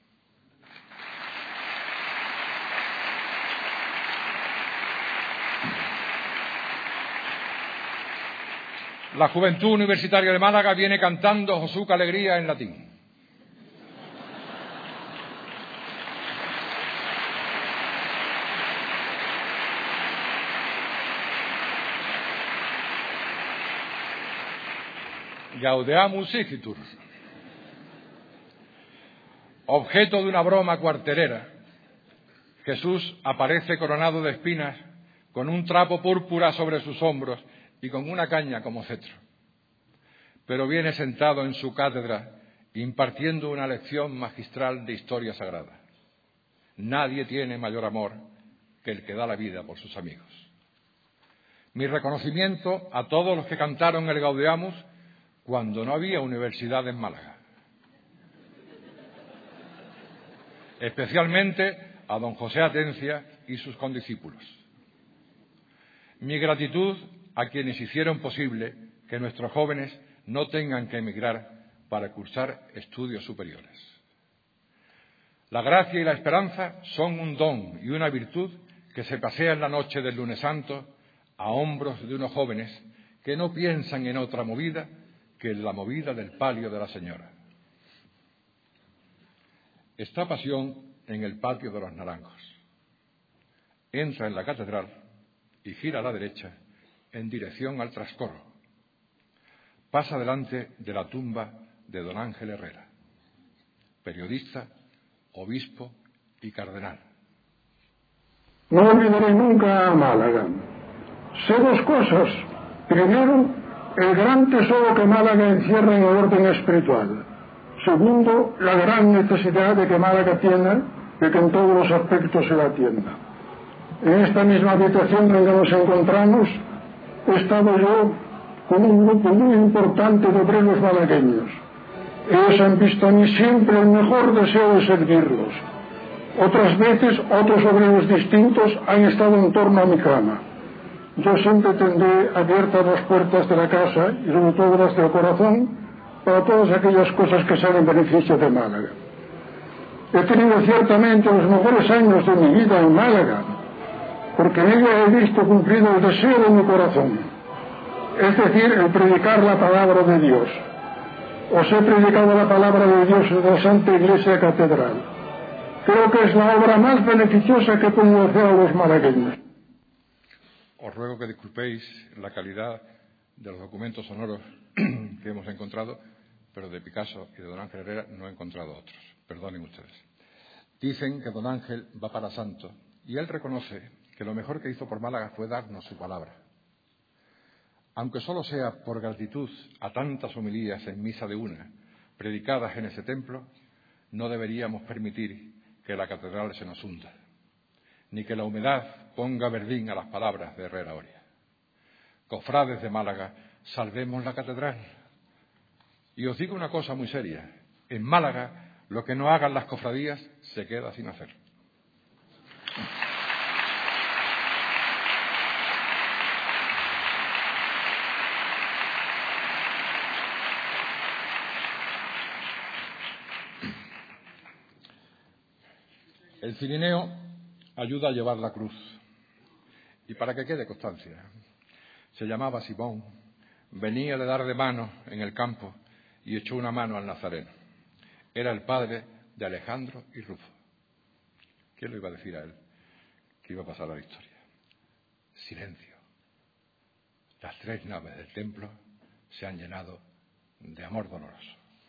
Speaker 3: La Juventud Universitaria de Málaga viene cantando Josuca Alegría en latín. Gaudeamus igitur. Objeto de una broma cuartelera, Jesús aparece coronado de espinas, con un trapo púrpura sobre sus hombros y con una caña como cetro. Pero viene sentado en su cátedra impartiendo una lección magistral de historia sagrada. Nadie tiene mayor amor que el que da la vida por sus amigos. Mi reconocimiento a todos los que cantaron el Gaudeamus cuando no había universidad en Málaga. Especialmente a don José Atencia y sus condiscípulos. Mi gratitud a quienes hicieron posible que nuestros jóvenes no tengan que emigrar para cursar estudios superiores. La gracia y la esperanza son un don y una virtud que se pasea en la noche del Lunes Santo a hombros de unos jóvenes que no piensan en otra movida que en la movida del palio de la Señora. Está Pasión en el patio de los Naranjos. Entra en la catedral y gira a la derecha en dirección al Trascorro. Pasa delante de la tumba de don Ángel Herrera, periodista, obispo y cardenal.
Speaker 5: No olvidaré nunca a Málaga. Sé dos cosas. Primero, el gran tesoro que Málaga encierra en el orden espiritual. Segundo, la gran necesidad de que Málaga tiene de que en todos los aspectos se la atienda. En esta misma habitación donde nos encontramos, he estado yo con un grupo muy importante de obreros malagueños. Ellos han visto a mí siempre el mejor deseo de servirlos. Otras veces, otros obreros distintos han estado en torno a mi cama. Yo siempre tendré abiertas las puertas de la casa y sobre todo las del corazón para todas aquellas cosas que sean en beneficio de Málaga. He tenido ciertamente los mejores años de mi vida en Málaga, porque en ella he visto cumplido el deseo de mi corazón, es decir, el predicar la palabra de Dios. Os he predicado la palabra de Dios en la Santa Iglesia Catedral. Creo que es la obra más beneficiosa que he podido hacer a los malagueños.
Speaker 3: Os ruego que disculpéis la calidad de los documentos sonoros que hemos encontrado, pero de Picasso y de don Ángel Herrera no he encontrado otros. Perdonen ustedes. Dicen que don Ángel va para santo y él reconoce que lo mejor que hizo por Málaga fue darnos su palabra. Aunque solo sea por gratitud a tantas homilías en misa de una, predicadas en ese templo, no deberíamos permitir que la catedral se nos hunda, ni que la humedad ponga verdín a las palabras de Herrera Oria. Cofrades de Málaga, salvemos la catedral. Y os digo una cosa muy seria, en Málaga lo que no hagan las cofradías se queda sin hacer. El cirineo ayuda a llevar la cruz. Y para que quede constancia, se llamaba Simón, venía de dar de mano en el campo y echó una mano al Nazareno. Era el padre de Alejandro y Rufo. ¿Quién lo iba a decir a él? Que iba a pasar a la historia. Silencio. Las tres naves del templo se han llenado de amor doloroso.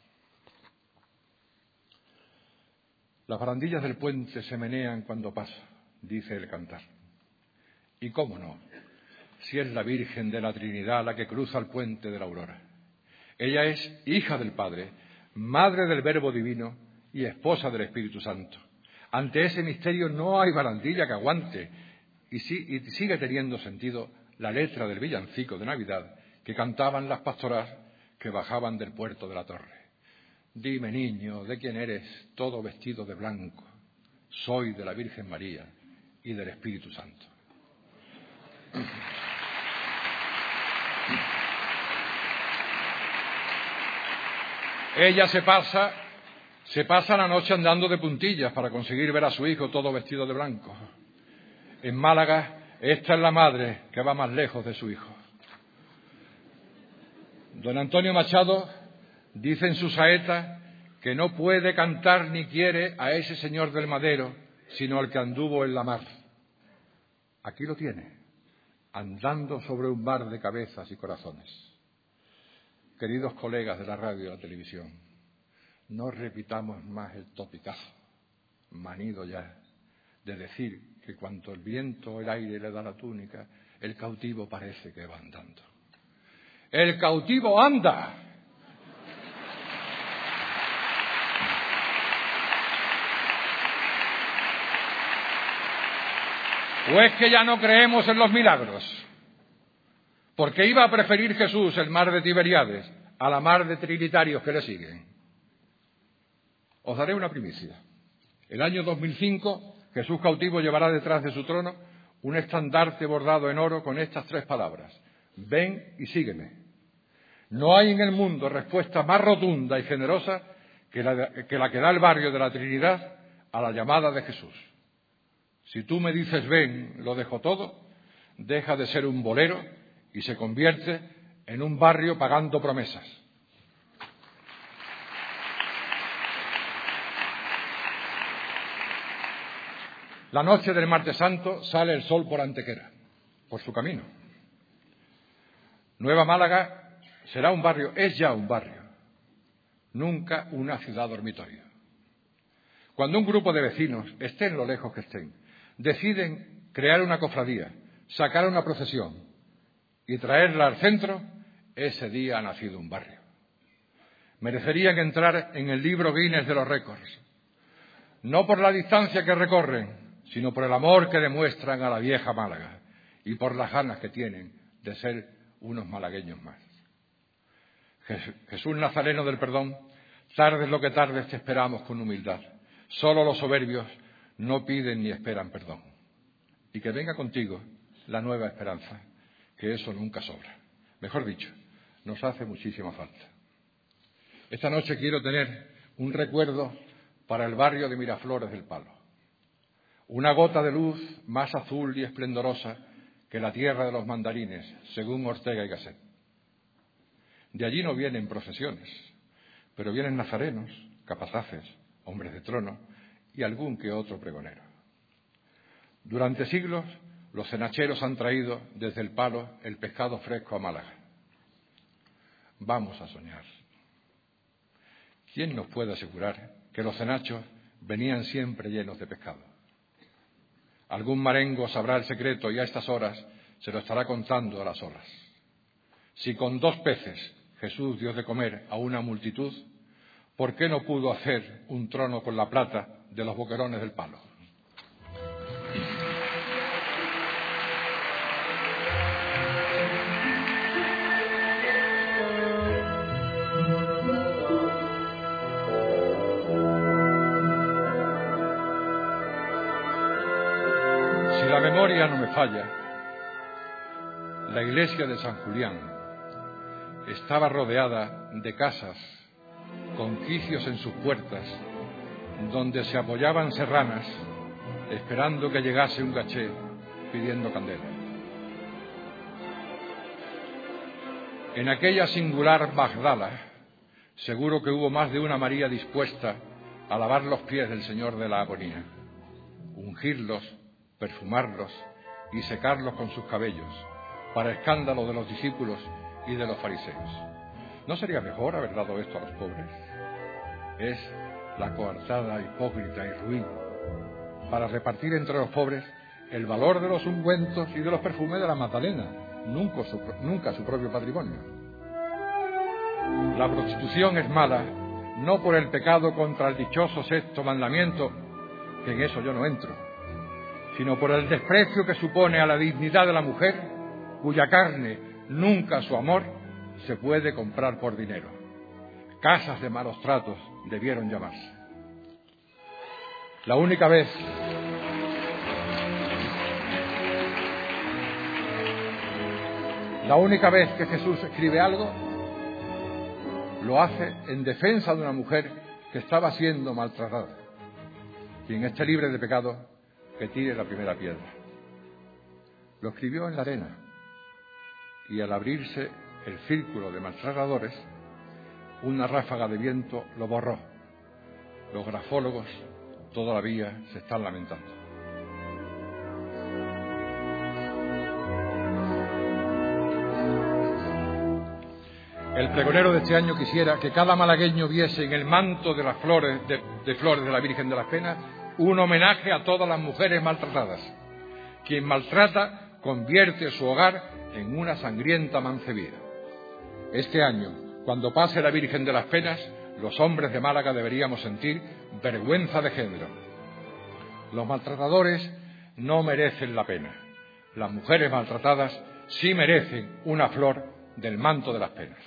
Speaker 3: Las barandillas del puente se menean cuando pasa, dice el cantar. Y cómo no, si es la Virgen de la Trinidad la que cruza el puente de la aurora. Ella es hija del Padre, madre del Verbo Divino y esposa del Espíritu Santo. Ante ese misterio no hay barandilla que aguante y, sí, y sigue teniendo sentido la letra del villancico de Navidad que cantaban las pastoras que bajaban del puerto de la Torre. Dime, niño, ¿de quién eres todo vestido de blanco? Soy de la Virgen María y del Espíritu Santo. Ella se pasa, se pasa la noche andando de puntillas para conseguir ver a su hijo todo vestido de blanco. En Málaga, esta es la madre que va más lejos de su hijo. Don Antonio Machado dice en su saeta que no puede cantar ni quiere a ese señor del madero, sino al que anduvo en la mar. Aquí lo tiene, andando sobre un mar de cabezas y corazones. Queridos colegas de la radio y la televisión, no repitamos más el topicazo, manido ya, de decir que cuanto el viento o el aire le da la túnica, el cautivo parece que va andando. ¡El cautivo anda! ¿O es que ya no creemos en los milagros? Porque iba a preferir Jesús el mar de Tiberíades a la mar de trinitarios que le siguen. Os daré una primicia. El año dos mil cinco, Jesús cautivo llevará detrás de su trono un estandarte bordado en oro con estas tres palabras: ven y sígueme. No hay en el mundo respuesta más rotunda y generosa que la, que la que da el barrio de la Trinidad a la llamada de Jesús. Si tú me dices ven, lo dejo todo, deja de ser un bolero y se convierte en un barrio pagando promesas. La noche del martes santo sale el sol por Antequera, por su camino. Nueva Málaga será un barrio, es ya un barrio, nunca una ciudad dormitorio. Cuando un grupo de vecinos, estén lo lejos que estén, deciden crear una cofradía, sacar una procesión y traerla al centro, ese día ha nacido un barrio. Merecerían entrar en el libro Guinness de los récords, no por la distancia que recorren, sino por el amor que demuestran a la vieja Málaga y por las ganas que tienen de ser unos malagueños más. Jesús Nazareno del perdón, tardes lo que tardes te esperamos con humildad. Solo los soberbios no piden ni esperan perdón. Y que venga contigo la nueva esperanza, que eso nunca sobra. Mejor dicho, nos hace muchísima falta. Esta noche quiero tener un recuerdo para el barrio de Miraflores del Palo. Una gota de luz más azul y esplendorosa que la tierra de los mandarines, según Ortega y Gasset. De allí no vienen procesiones, pero vienen nazarenos, capazaces, hombres de trono y algún que otro pregonero. Durante siglos, los cenacheros han traído desde el Palo el pescado fresco a Málaga. Vamos a soñar. ¿Quién nos puede asegurar que los cenachos venían siempre llenos de pescado? Algún marengo sabrá el secreto y a estas horas se lo estará contando a las olas. Si con dos peces Jesús dio de comer a una multitud, ¿por qué no pudo hacer un trono con la plata de los boquerones del Palo? Si la memoria no me falla, la iglesia de San Julián estaba rodeada de casas con quicios en sus puertas, donde se apoyaban serranas esperando que llegase un gaché pidiendo candela. En aquella singular Magdala, seguro que hubo más de una María dispuesta a lavar los pies del Señor de la agonía, ungirlos, perfumarlos y secarlos con sus cabellos, para escándalo de los discípulos y de los fariseos. ¿No sería mejor haber dado esto a los pobres? Es la coartada, hipócrita y ruin para repartir entre los pobres el valor de los ungüentos y de los perfumes de la Magdalena, nunca su, nunca su propio patrimonio. La prostitución es mala, no por el pecado contra el dichoso sexto mandamiento, que en eso yo no entro, sino por el desprecio que supone a la dignidad de la mujer, cuya carne, nunca su amor, se puede comprar por dinero. Casas de malos tratos debieron llamarse. La única vez La única vez que Jesús escribe algo, lo hace en defensa de una mujer que estaba siendo maltratada. Quien esté libre de pecado, que tire la primera piedra. Lo escribió en la arena, y al abrirse el círculo de maltratadores, una ráfaga de viento lo borró. Los grafólogos todavía se están lamentando. El pregonero de este año quisiera que cada malagueño viese en el manto de las flores de, de flores de la Virgen de las Penas un homenaje a todas las mujeres maltratadas. Quien maltrata convierte su hogar en una sangrienta mancebía. Este año, cuando pase la Virgen de las Penas, los hombres de Málaga deberíamos sentir vergüenza de género. Los maltratadores no merecen la pena. Las mujeres maltratadas sí merecen una flor del manto de las penas.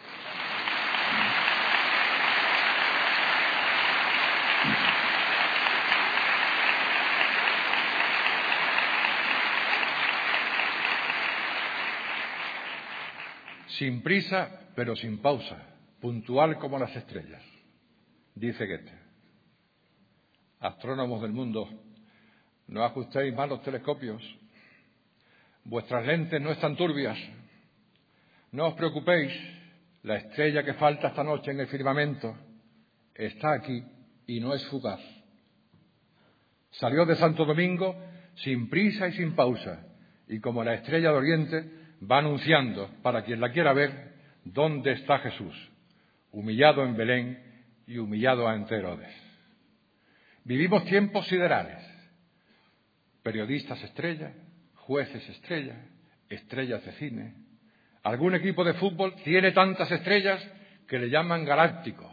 Speaker 3: Sin prisa, pero sin pausa, puntual como las estrellas, dice Goethe. Astrónomos del mundo, no ajustéis mal los telescopios, vuestras lentes no están turbias, no os preocupéis, la estrella que falta esta noche en el firmamento está aquí y no es fugaz. Salió de Santo Domingo sin prisa y sin pausa, y como la estrella de Oriente va anunciando, para quien la quiera ver, dónde está Jesús, humillado en Belén y humillado ante Herodes. Vivimos tiempos siderales, periodistas estrella, jueces estrella, estrellas de cine. Algún equipo de fútbol tiene tantas estrellas que le llaman galáctico.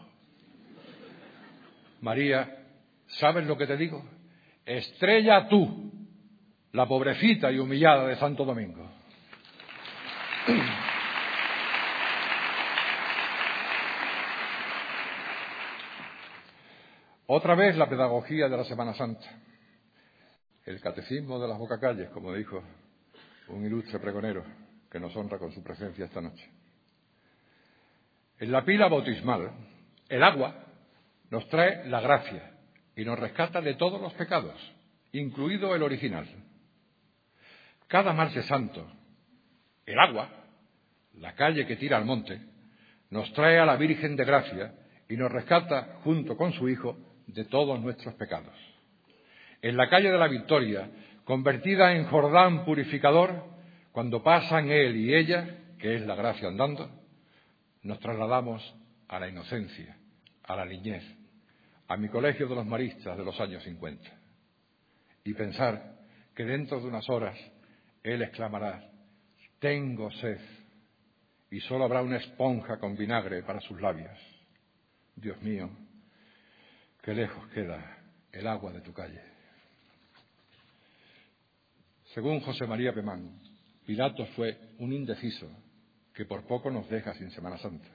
Speaker 3: María, ¿sabes lo que te digo? Estrella tú, la pobrecita y humillada de Santo Domingo. Otra vez la pedagogía de la Semana Santa, el catecismo de las bocacalles, como dijo un ilustre pregonero que nos honra con su presencia esta noche. En la pila bautismal, el agua nos trae la gracia y nos rescata de todos los pecados, incluido el original. Cada martes santo, el agua, la calle que tira al monte, nos trae a la Virgen de Gracia y nos rescata, junto con su Hijo, de todos nuestros pecados. En la calle de la Victoria, convertida en Jordán purificador, cuando pasan él y ella, que es la gracia andando, nos trasladamos a la inocencia, a la niñez, a mi colegio de los maristas de los años cincuenta. Y pensar que dentro de unas horas él exclamará: tengo sed, y solo habrá una esponja con vinagre para sus labios. Dios mío, qué lejos queda el agua de tu calle. Según José María Pemán, Pilatos fue un indeciso que por poco nos deja sin Semana Santa.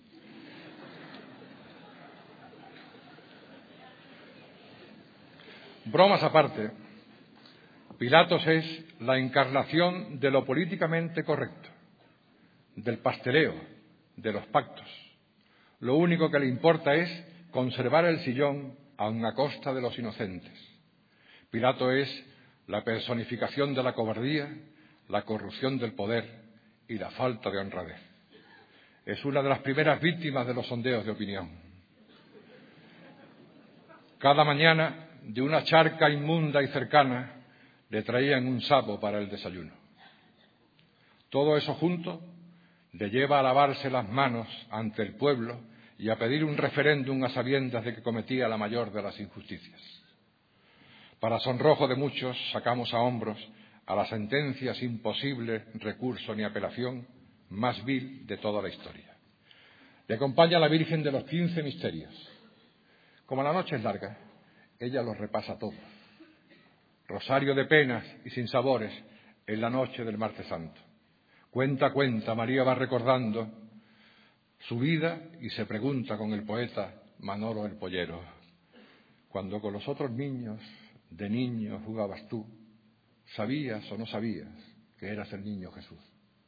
Speaker 3: Bromas aparte, Pilatos es la encarnación de lo políticamente correcto, del pasteleo, de los pactos. Lo único que le importa es conservar el sillón aun a costa de los inocentes. Pilato es la personificación de la cobardía, la corrupción del poder y la falta de honradez. Es una de las primeras víctimas de los sondeos de opinión. Cada mañana, de una charca inmunda y cercana, le traían un sapo para el desayuno. Todo eso junto le lleva a lavarse las manos ante el pueblo y a pedir un referéndum a sabiendas de que cometía la mayor de las injusticias. Para sonrojo de muchos, sacamos a hombros a la sentencia sin posible recurso ni apelación más vil de toda la historia. Le acompaña la Virgen de los quince misterios. Como la noche es larga, ella los repasa todos. Rosario de penas y sinsabores en la noche del Martes Santo. Cuenta, cuenta, María va recordando su vida y se pregunta con el poeta Manolo el Pollero: cuando con los otros niños de niño jugabas tú, ¿sabías o no sabías que eras el niño Jesús?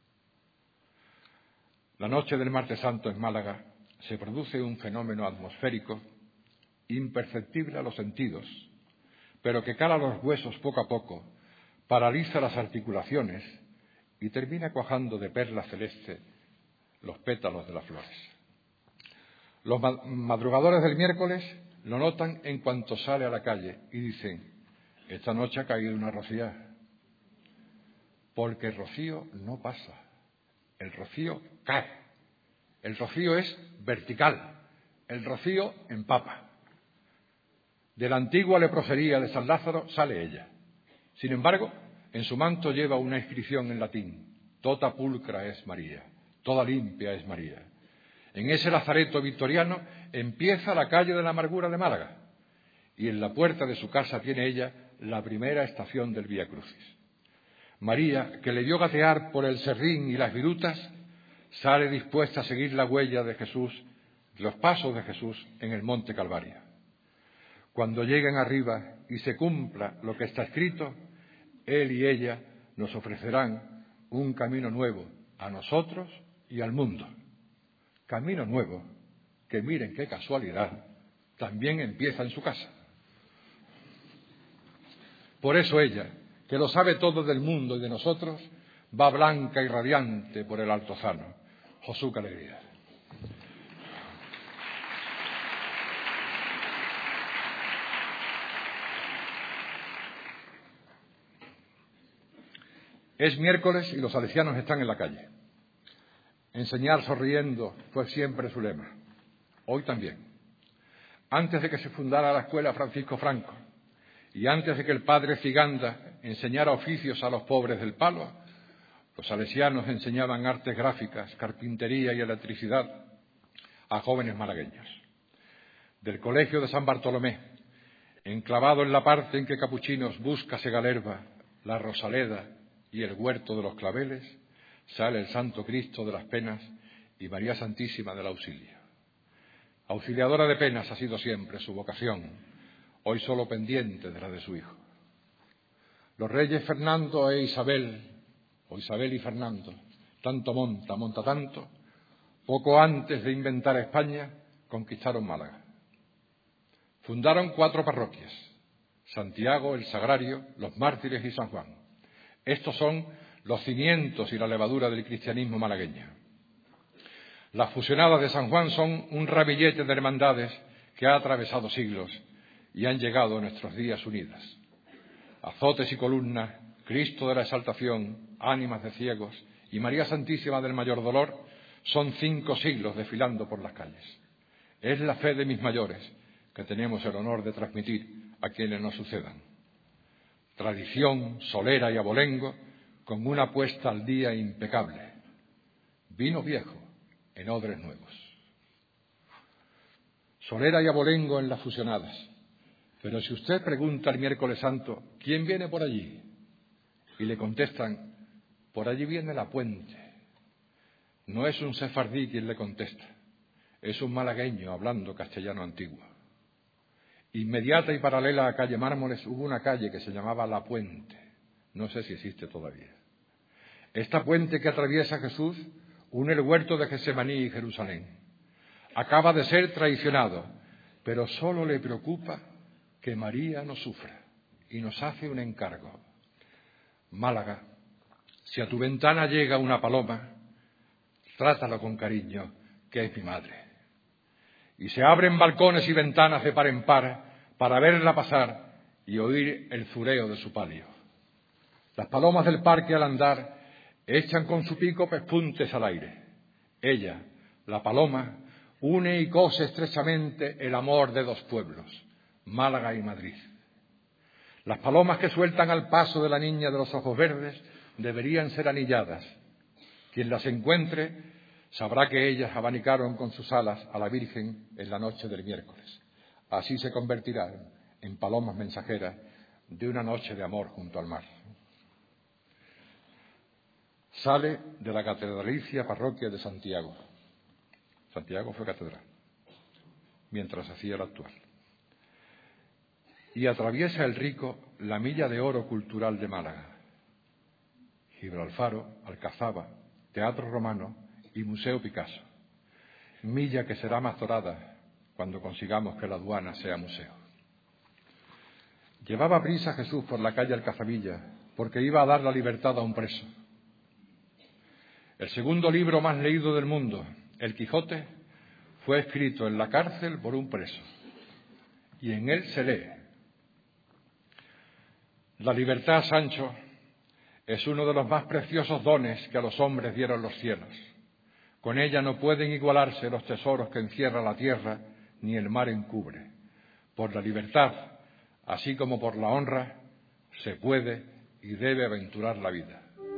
Speaker 3: La noche del Martes Santo en Málaga se produce un fenómeno atmosférico imperceptible a los sentidos, pero que cala los huesos poco a poco, paraliza las articulaciones y termina cuajando de perla celeste los pétalos de las flores. Los madrugadores del miércoles lo notan en cuanto sale a la calle y dicen: esta noche ha caído una rociada. Porque el rocío no pasa, el rocío cae. El rocío es vertical, el rocío empapa. De la antigua leprosería de San Lázaro sale ella. Sin embargo, en su manto lleva una inscripción en latín: tota pulcra es María, toda limpia es María. En ese lazareto victoriano empieza la calle de la amargura de Málaga, y en la puerta de su casa tiene ella la primera estación del Vía Crucis. María, que le vio gatear por el Serrín y las virutas, sale dispuesta a seguir la huella de Jesús, los pasos de Jesús en el Monte Calvario. Cuando lleguen arriba y se cumpla lo que está escrito, Él y ella nos ofrecerán un camino nuevo a nosotros y al mundo. Camino nuevo que, miren qué casualidad, también empieza en su casa. Por eso ella, que lo sabe todo del mundo y de nosotros, va blanca y radiante por el Altozano. Josú, qué alegría. Es miércoles y los salesianos están en la calle. Enseñar sonriendo fue siempre su lema. Hoy también. Antes de que se fundara la escuela Francisco Franco y antes de que el padre Ciganda enseñara oficios a los pobres del palo, los salesianos enseñaban artes gráficas, carpintería y electricidad a jóvenes malagueños. Del colegio de San Bartolomé, enclavado en la parte en que Capuchinos busca Segalerba, la Rosaleda y el huerto de los claveles, sale el Santo Cristo de las Penas y María Santísima del Auxilio. Auxiliadora de penas ha sido siempre su vocación, hoy solo pendiente de la de su hijo. Los reyes Fernando e Isabel, o Isabel y Fernando, tanto monta, monta tanto, poco antes de inventar España, conquistaron Málaga. Fundaron cuatro parroquias: Santiago, el Sagrario, los Mártires y San Juan. Estos son los cimientos y la levadura del cristianismo malagueño. Las fusionadas de San Juan son un ramillete de hermandades que ha atravesado siglos y han llegado a nuestros días unidas. Azotes y columnas, Cristo de la Exaltación, ánimas de ciegos y María Santísima del Mayor Dolor son cinco siglos desfilando por las calles. Es la fe de mis mayores que tenemos el honor de transmitir a quienes nos sucedan. Tradición, solera y abolengo, con una puesta al día impecable. Vino viejo en odres nuevos. Solera y abolengo en las fusionadas. Pero si usted pregunta el miércoles santo, ¿quién viene por allí? Y le contestan, por allí viene la Puente. No es un sefardí quien le contesta, es un malagueño hablando castellano antiguo. Inmediata y paralela a calle Mármoles hubo una calle que se llamaba La Puente. No sé si existe todavía. Esta puente que atraviesa Jesús une el huerto de Getsemaní y Jerusalén. Acaba de ser traicionado, pero solo le preocupa que María no sufra. y nos hace un encargo. Málaga, si a tu ventana llega una paloma, trátalo con cariño, que es mi madre. Y se abren balcones y ventanas de par en par para verla pasar y oír el zureo de su palio. Las palomas del parque al andar echan con su pico pespuntes al aire. Ella, la paloma, une y cose estrechamente el amor de dos pueblos, Málaga y Madrid. Las palomas que sueltan al paso de la niña de los ojos verdes deberían ser anilladas. Quien las encuentre sabrá que ellas abanicaron con sus alas a la Virgen en la noche del miércoles. Así se convertirán en palomas mensajeras de una noche de amor junto al mar. Sale de la catedralicia parroquia de Santiago. Santiago fue catedral, mientras hacía la actual. Y atraviesa el Rico la milla de oro cultural de Málaga. Gibralfaro, Alcazaba, Teatro Romano y Museo Picasso. Milla que será más dorada cuando consigamos que la aduana sea museo. Llevaba prisa Jesús por la calle Alcazabilla porque iba a dar la libertad a un preso. El segundo libro más leído del mundo, El Quijote, fue escrito en la cárcel por un preso. Y en él se lee: la libertad, Sancho, es uno de los más preciosos dones que a los hombres dieron los cielos. Con ella no pueden igualarse los tesoros que encierra la tierra ni el mar encubre. Por la libertad, así como por la honra, se puede y debe aventurar la vida.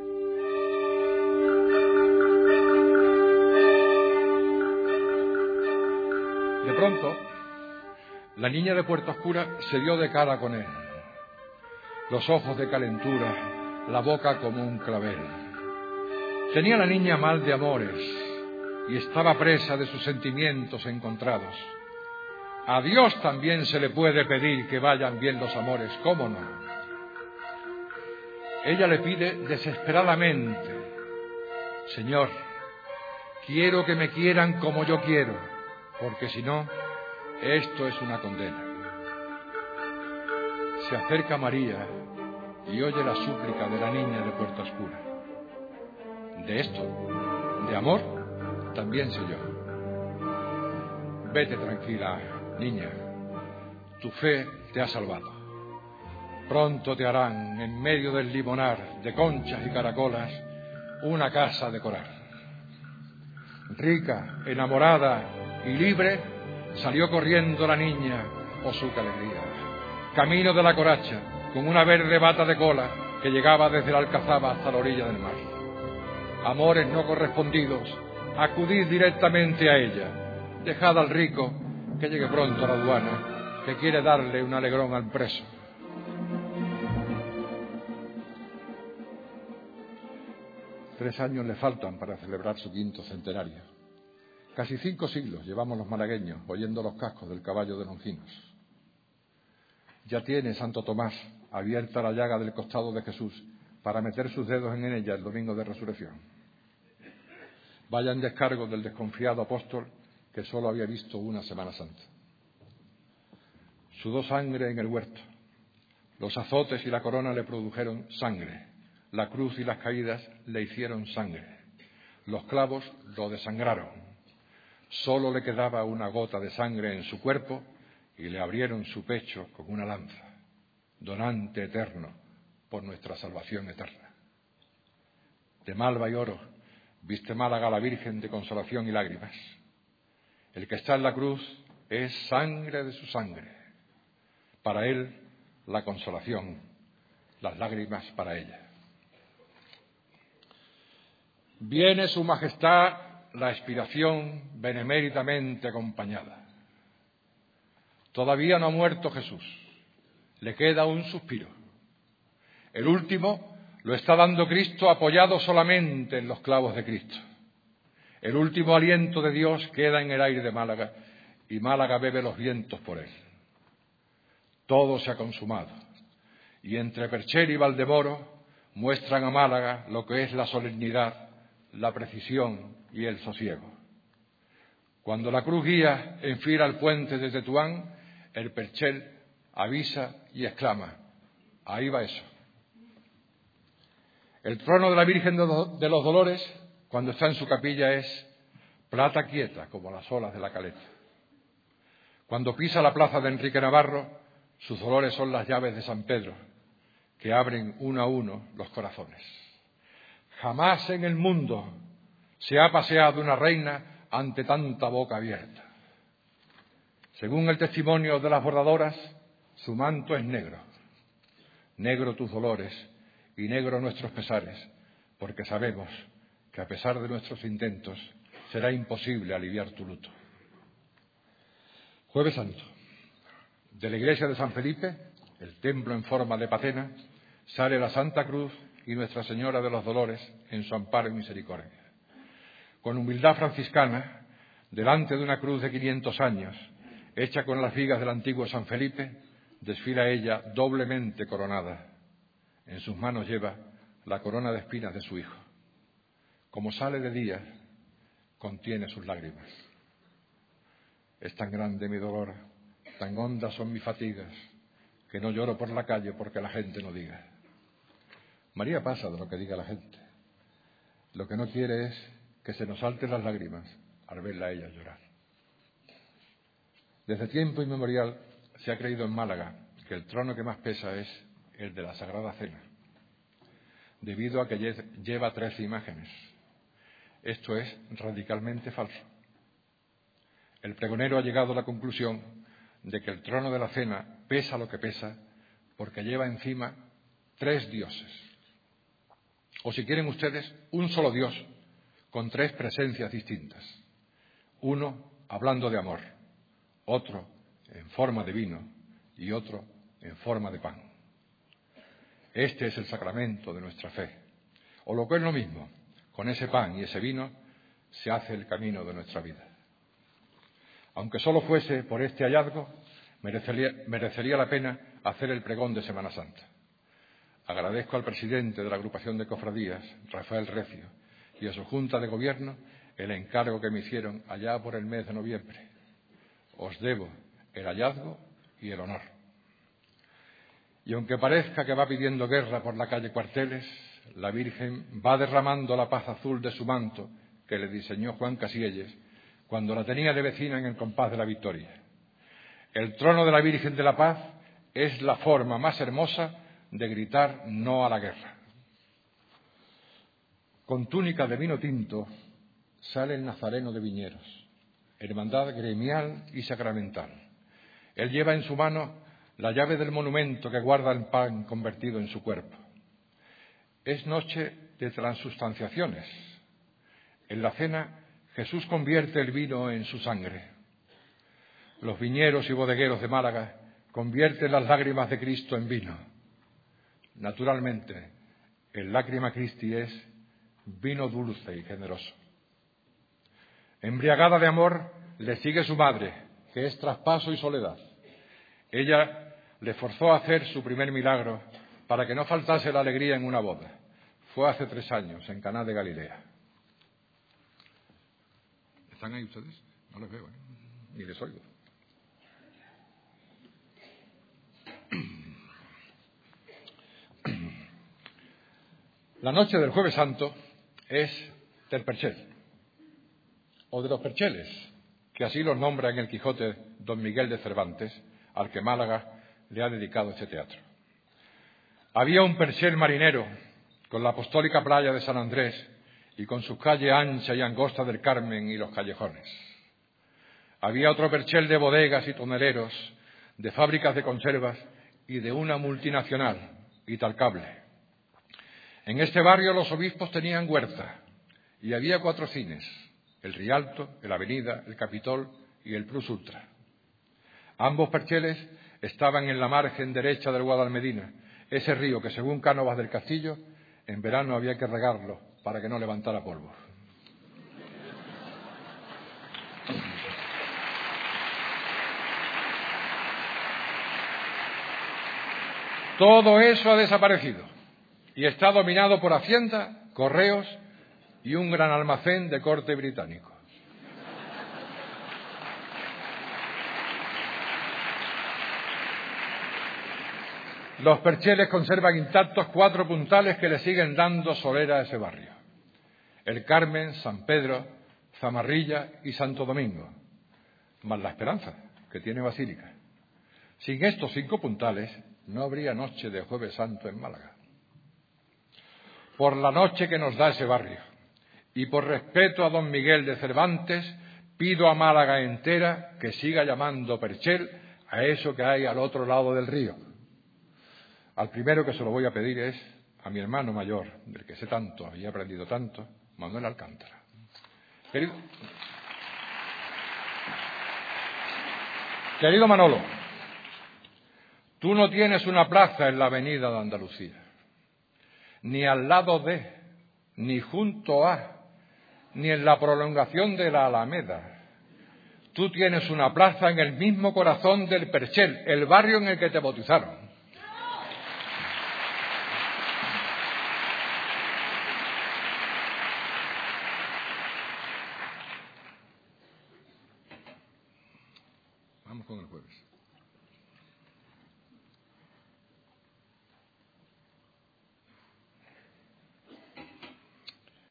Speaker 3: De pronto, la niña de Puerto Oscura se dio de cara con él. Los ojos de calentura, la boca como un clavel. Tenía la niña mal de amores y estaba presa de sus sentimientos encontrados. A Dios también se le puede pedir que vayan bien los amores, ¿cómo no? Ella le pide desesperadamente: Señor, quiero que me quieran como yo quiero, porque si no, esto es una condena. Se acerca María y oye la súplica de la niña de Puerto Oscura. De esto, de amor, también sé yo. Vete tranquila, niña, tu fe te ha salvado. Pronto te harán, en medio del limonar de conchas y caracolas, una casa de coral. Rica, enamorada y libre, salió corriendo la niña, oh su alegría. Camino de la Coracha, con una verde bata de cola que llegaba desde la Alcazaba hasta la orilla del mar. Amores no correspondidos, acudid directamente a ella. Dejad al rico que llegue pronto a la aduana, que quiere darle un alegrón al preso. Tres años le faltan para celebrar su quinto centenario. Casi cinco siglos llevamos los malagueños oyendo los cascos del caballo de Longinos. Ya tiene Santo Tomás abierta la llaga del costado de Jesús para meter sus dedos en ella el domingo de resurrección. Vaya en descargo del desconfiado apóstol que solo había visto una Semana Santa. Sudó sangre en el huerto. Los azotes y la corona le produjeron sangre. La cruz y las caídas le hicieron sangre. Los clavos lo desangraron. Solo le quedaba una gota de sangre en su cuerpo y le abrieron su pecho con una lanza, donante eterno por nuestra salvación eterna. De malva y oro viste Málaga la Virgen de consolación y lágrimas. El que está en la cruz es sangre de su sangre. Para él la consolación, las lágrimas para ella. Viene su majestad la expiración beneméritamente acompañada. Todavía no ha muerto Jesús, le queda un suspiro. El último lo está dando Cristo apoyado solamente en los clavos de Cristo. El último aliento de Dios queda en el aire de Málaga y Málaga bebe los vientos por él. Todo se ha consumado y entre Percher y Valdemoro muestran a Málaga lo que es la solemnidad, la precisión y el sosiego. Cuando la cruz guía enfila el puente de Tetuán, el Perchel avisa y exclama: Ahí va eso. El trono de la Virgen de los Dolores, cuando está en su capilla, es plata quieta, como las olas de la caleta. Cuando pisa la plaza de Enrique Navarro, sus dolores son las llaves de San Pedro, que abren uno a uno los corazones. Jamás en el mundo se ha paseado una reina ante tanta boca abierta. Según el testimonio de las bordadoras, su manto es negro. Negro tus dolores y negro nuestros pesares, porque sabemos que a pesar de nuestros intentos será imposible aliviar tu luto. Jueves Santo. De la iglesia de San Felipe, el templo en forma de patena, sale la Santa Cruz y Nuestra Señora de los Dolores en su amparo y misericordia. Con humildad franciscana, delante de una cruz de quinientos años, hecha con las vigas del antiguo San Felipe, desfila ella doblemente coronada. En sus manos lleva la corona de espinas de su hijo. Como sale de día, contiene sus lágrimas. Es tan grande mi dolor, tan hondas son mis fatigas, que no lloro por la calle porque la gente no diga. María pasa de lo que diga la gente. Lo que no quiere es que se nos salten las lágrimas al verla a ella llorar. Desde tiempo inmemorial se ha creído en Málaga que el trono que más pesa es el de la Sagrada Cena, debido a que lleva trece imágenes. Esto es radicalmente falso. El pregonero ha llegado a la conclusión de que el trono de la cena pesa lo que pesa porque lleva encima tres dioses. O si quieren ustedes, un solo Dios con tres presencias distintas. Uno hablando de amor, otro en forma de vino y otro en forma de pan. Este es el sacramento de nuestra fe. O lo que es lo mismo, con ese pan y ese vino se hace el camino de nuestra vida. Aunque solo fuese por este hallazgo, merecería, merecería la pena hacer el pregón de Semana Santa. Agradezco al presidente de la agrupación de cofradías, Rafael Recio, y a su Junta de Gobierno el encargo que me hicieron allá por el mes de noviembre. Os debo el hallazgo y el honor. Y aunque parezca que va pidiendo guerra por la calle Cuarteles, la Virgen va derramando la paz azul de su manto que le diseñó Juan Casielles cuando la tenía de vecina en el compás de la Victoria. El trono de la Virgen de la Paz es la forma más hermosa de gritar no a la guerra. Con túnica de vino tinto sale el nazareno de Viñeros, hermandad gremial y sacramental. Él lleva en su mano la llave del monumento que guarda el pan convertido en su cuerpo. Es noche de transustanciaciones. En la cena Jesús convierte el vino en su sangre. Los viñeros y bodegueros de Málaga convierten las lágrimas de Cristo en vino. Naturalmente, el Lágrima Christi es vino dulce y generoso. Embriagada de amor, le sigue su madre, que es traspaso y soledad. Ella le forzó a hacer su primer milagro para que no faltase la alegría en una boda. Fue hace tres años, en Caná de Galilea. ¿Están ahí ustedes? No les veo, ¿eh? Ni les oigo. La noche del Jueves Santo es del Perchel, o de los Percheles, que así los nombra en el Quijote don Miguel de Cervantes, al que Málaga le ha dedicado este teatro. Había un Perchel marinero con la apostólica playa de San Andrés y con su calle ancha y angosta del Carmen y los callejones. Había otro Perchel de bodegas y toneleros, de fábricas de conservas y de una multinacional, Italcable. En este barrio los obispos tenían huerta y había cuatro cines, el Rialto, el Avenida, el Capitol y el Plus Ultra. Ambos Percheles estaban en la margen derecha del Guadalmedina, ese río que, según Cánovas del Castillo, en verano había que regarlo para que no levantara polvo. Todo eso ha desaparecido y está dominado por Hacienda, correos y un gran almacén de corte británico. Los Percheles conservan intactos cuatro puntales que le siguen dando solera a ese barrio: el Carmen, San Pedro, Zamarrilla y Santo Domingo, más la Esperanza, que tiene basílica. Sin estos cinco puntales no habría noche de Jueves Santo en Málaga. Por la noche que nos da ese barrio y por respeto a don Miguel de Cervantes, pido a Málaga entera que siga llamando Perchel a eso que hay al otro lado del río. Al primero que se lo voy a pedir es a mi hermano mayor, del que sé tanto y he aprendido tanto, Manuel Alcántara. Querido, querido Manolo, tú no tienes una plaza en la avenida de Andalucía, ni al lado de, ni junto a, ni en la prolongación de la Alameda. Tú tienes una plaza en el mismo corazón del Perchel, el barrio en el que te bautizaron. Vamos con el jueves.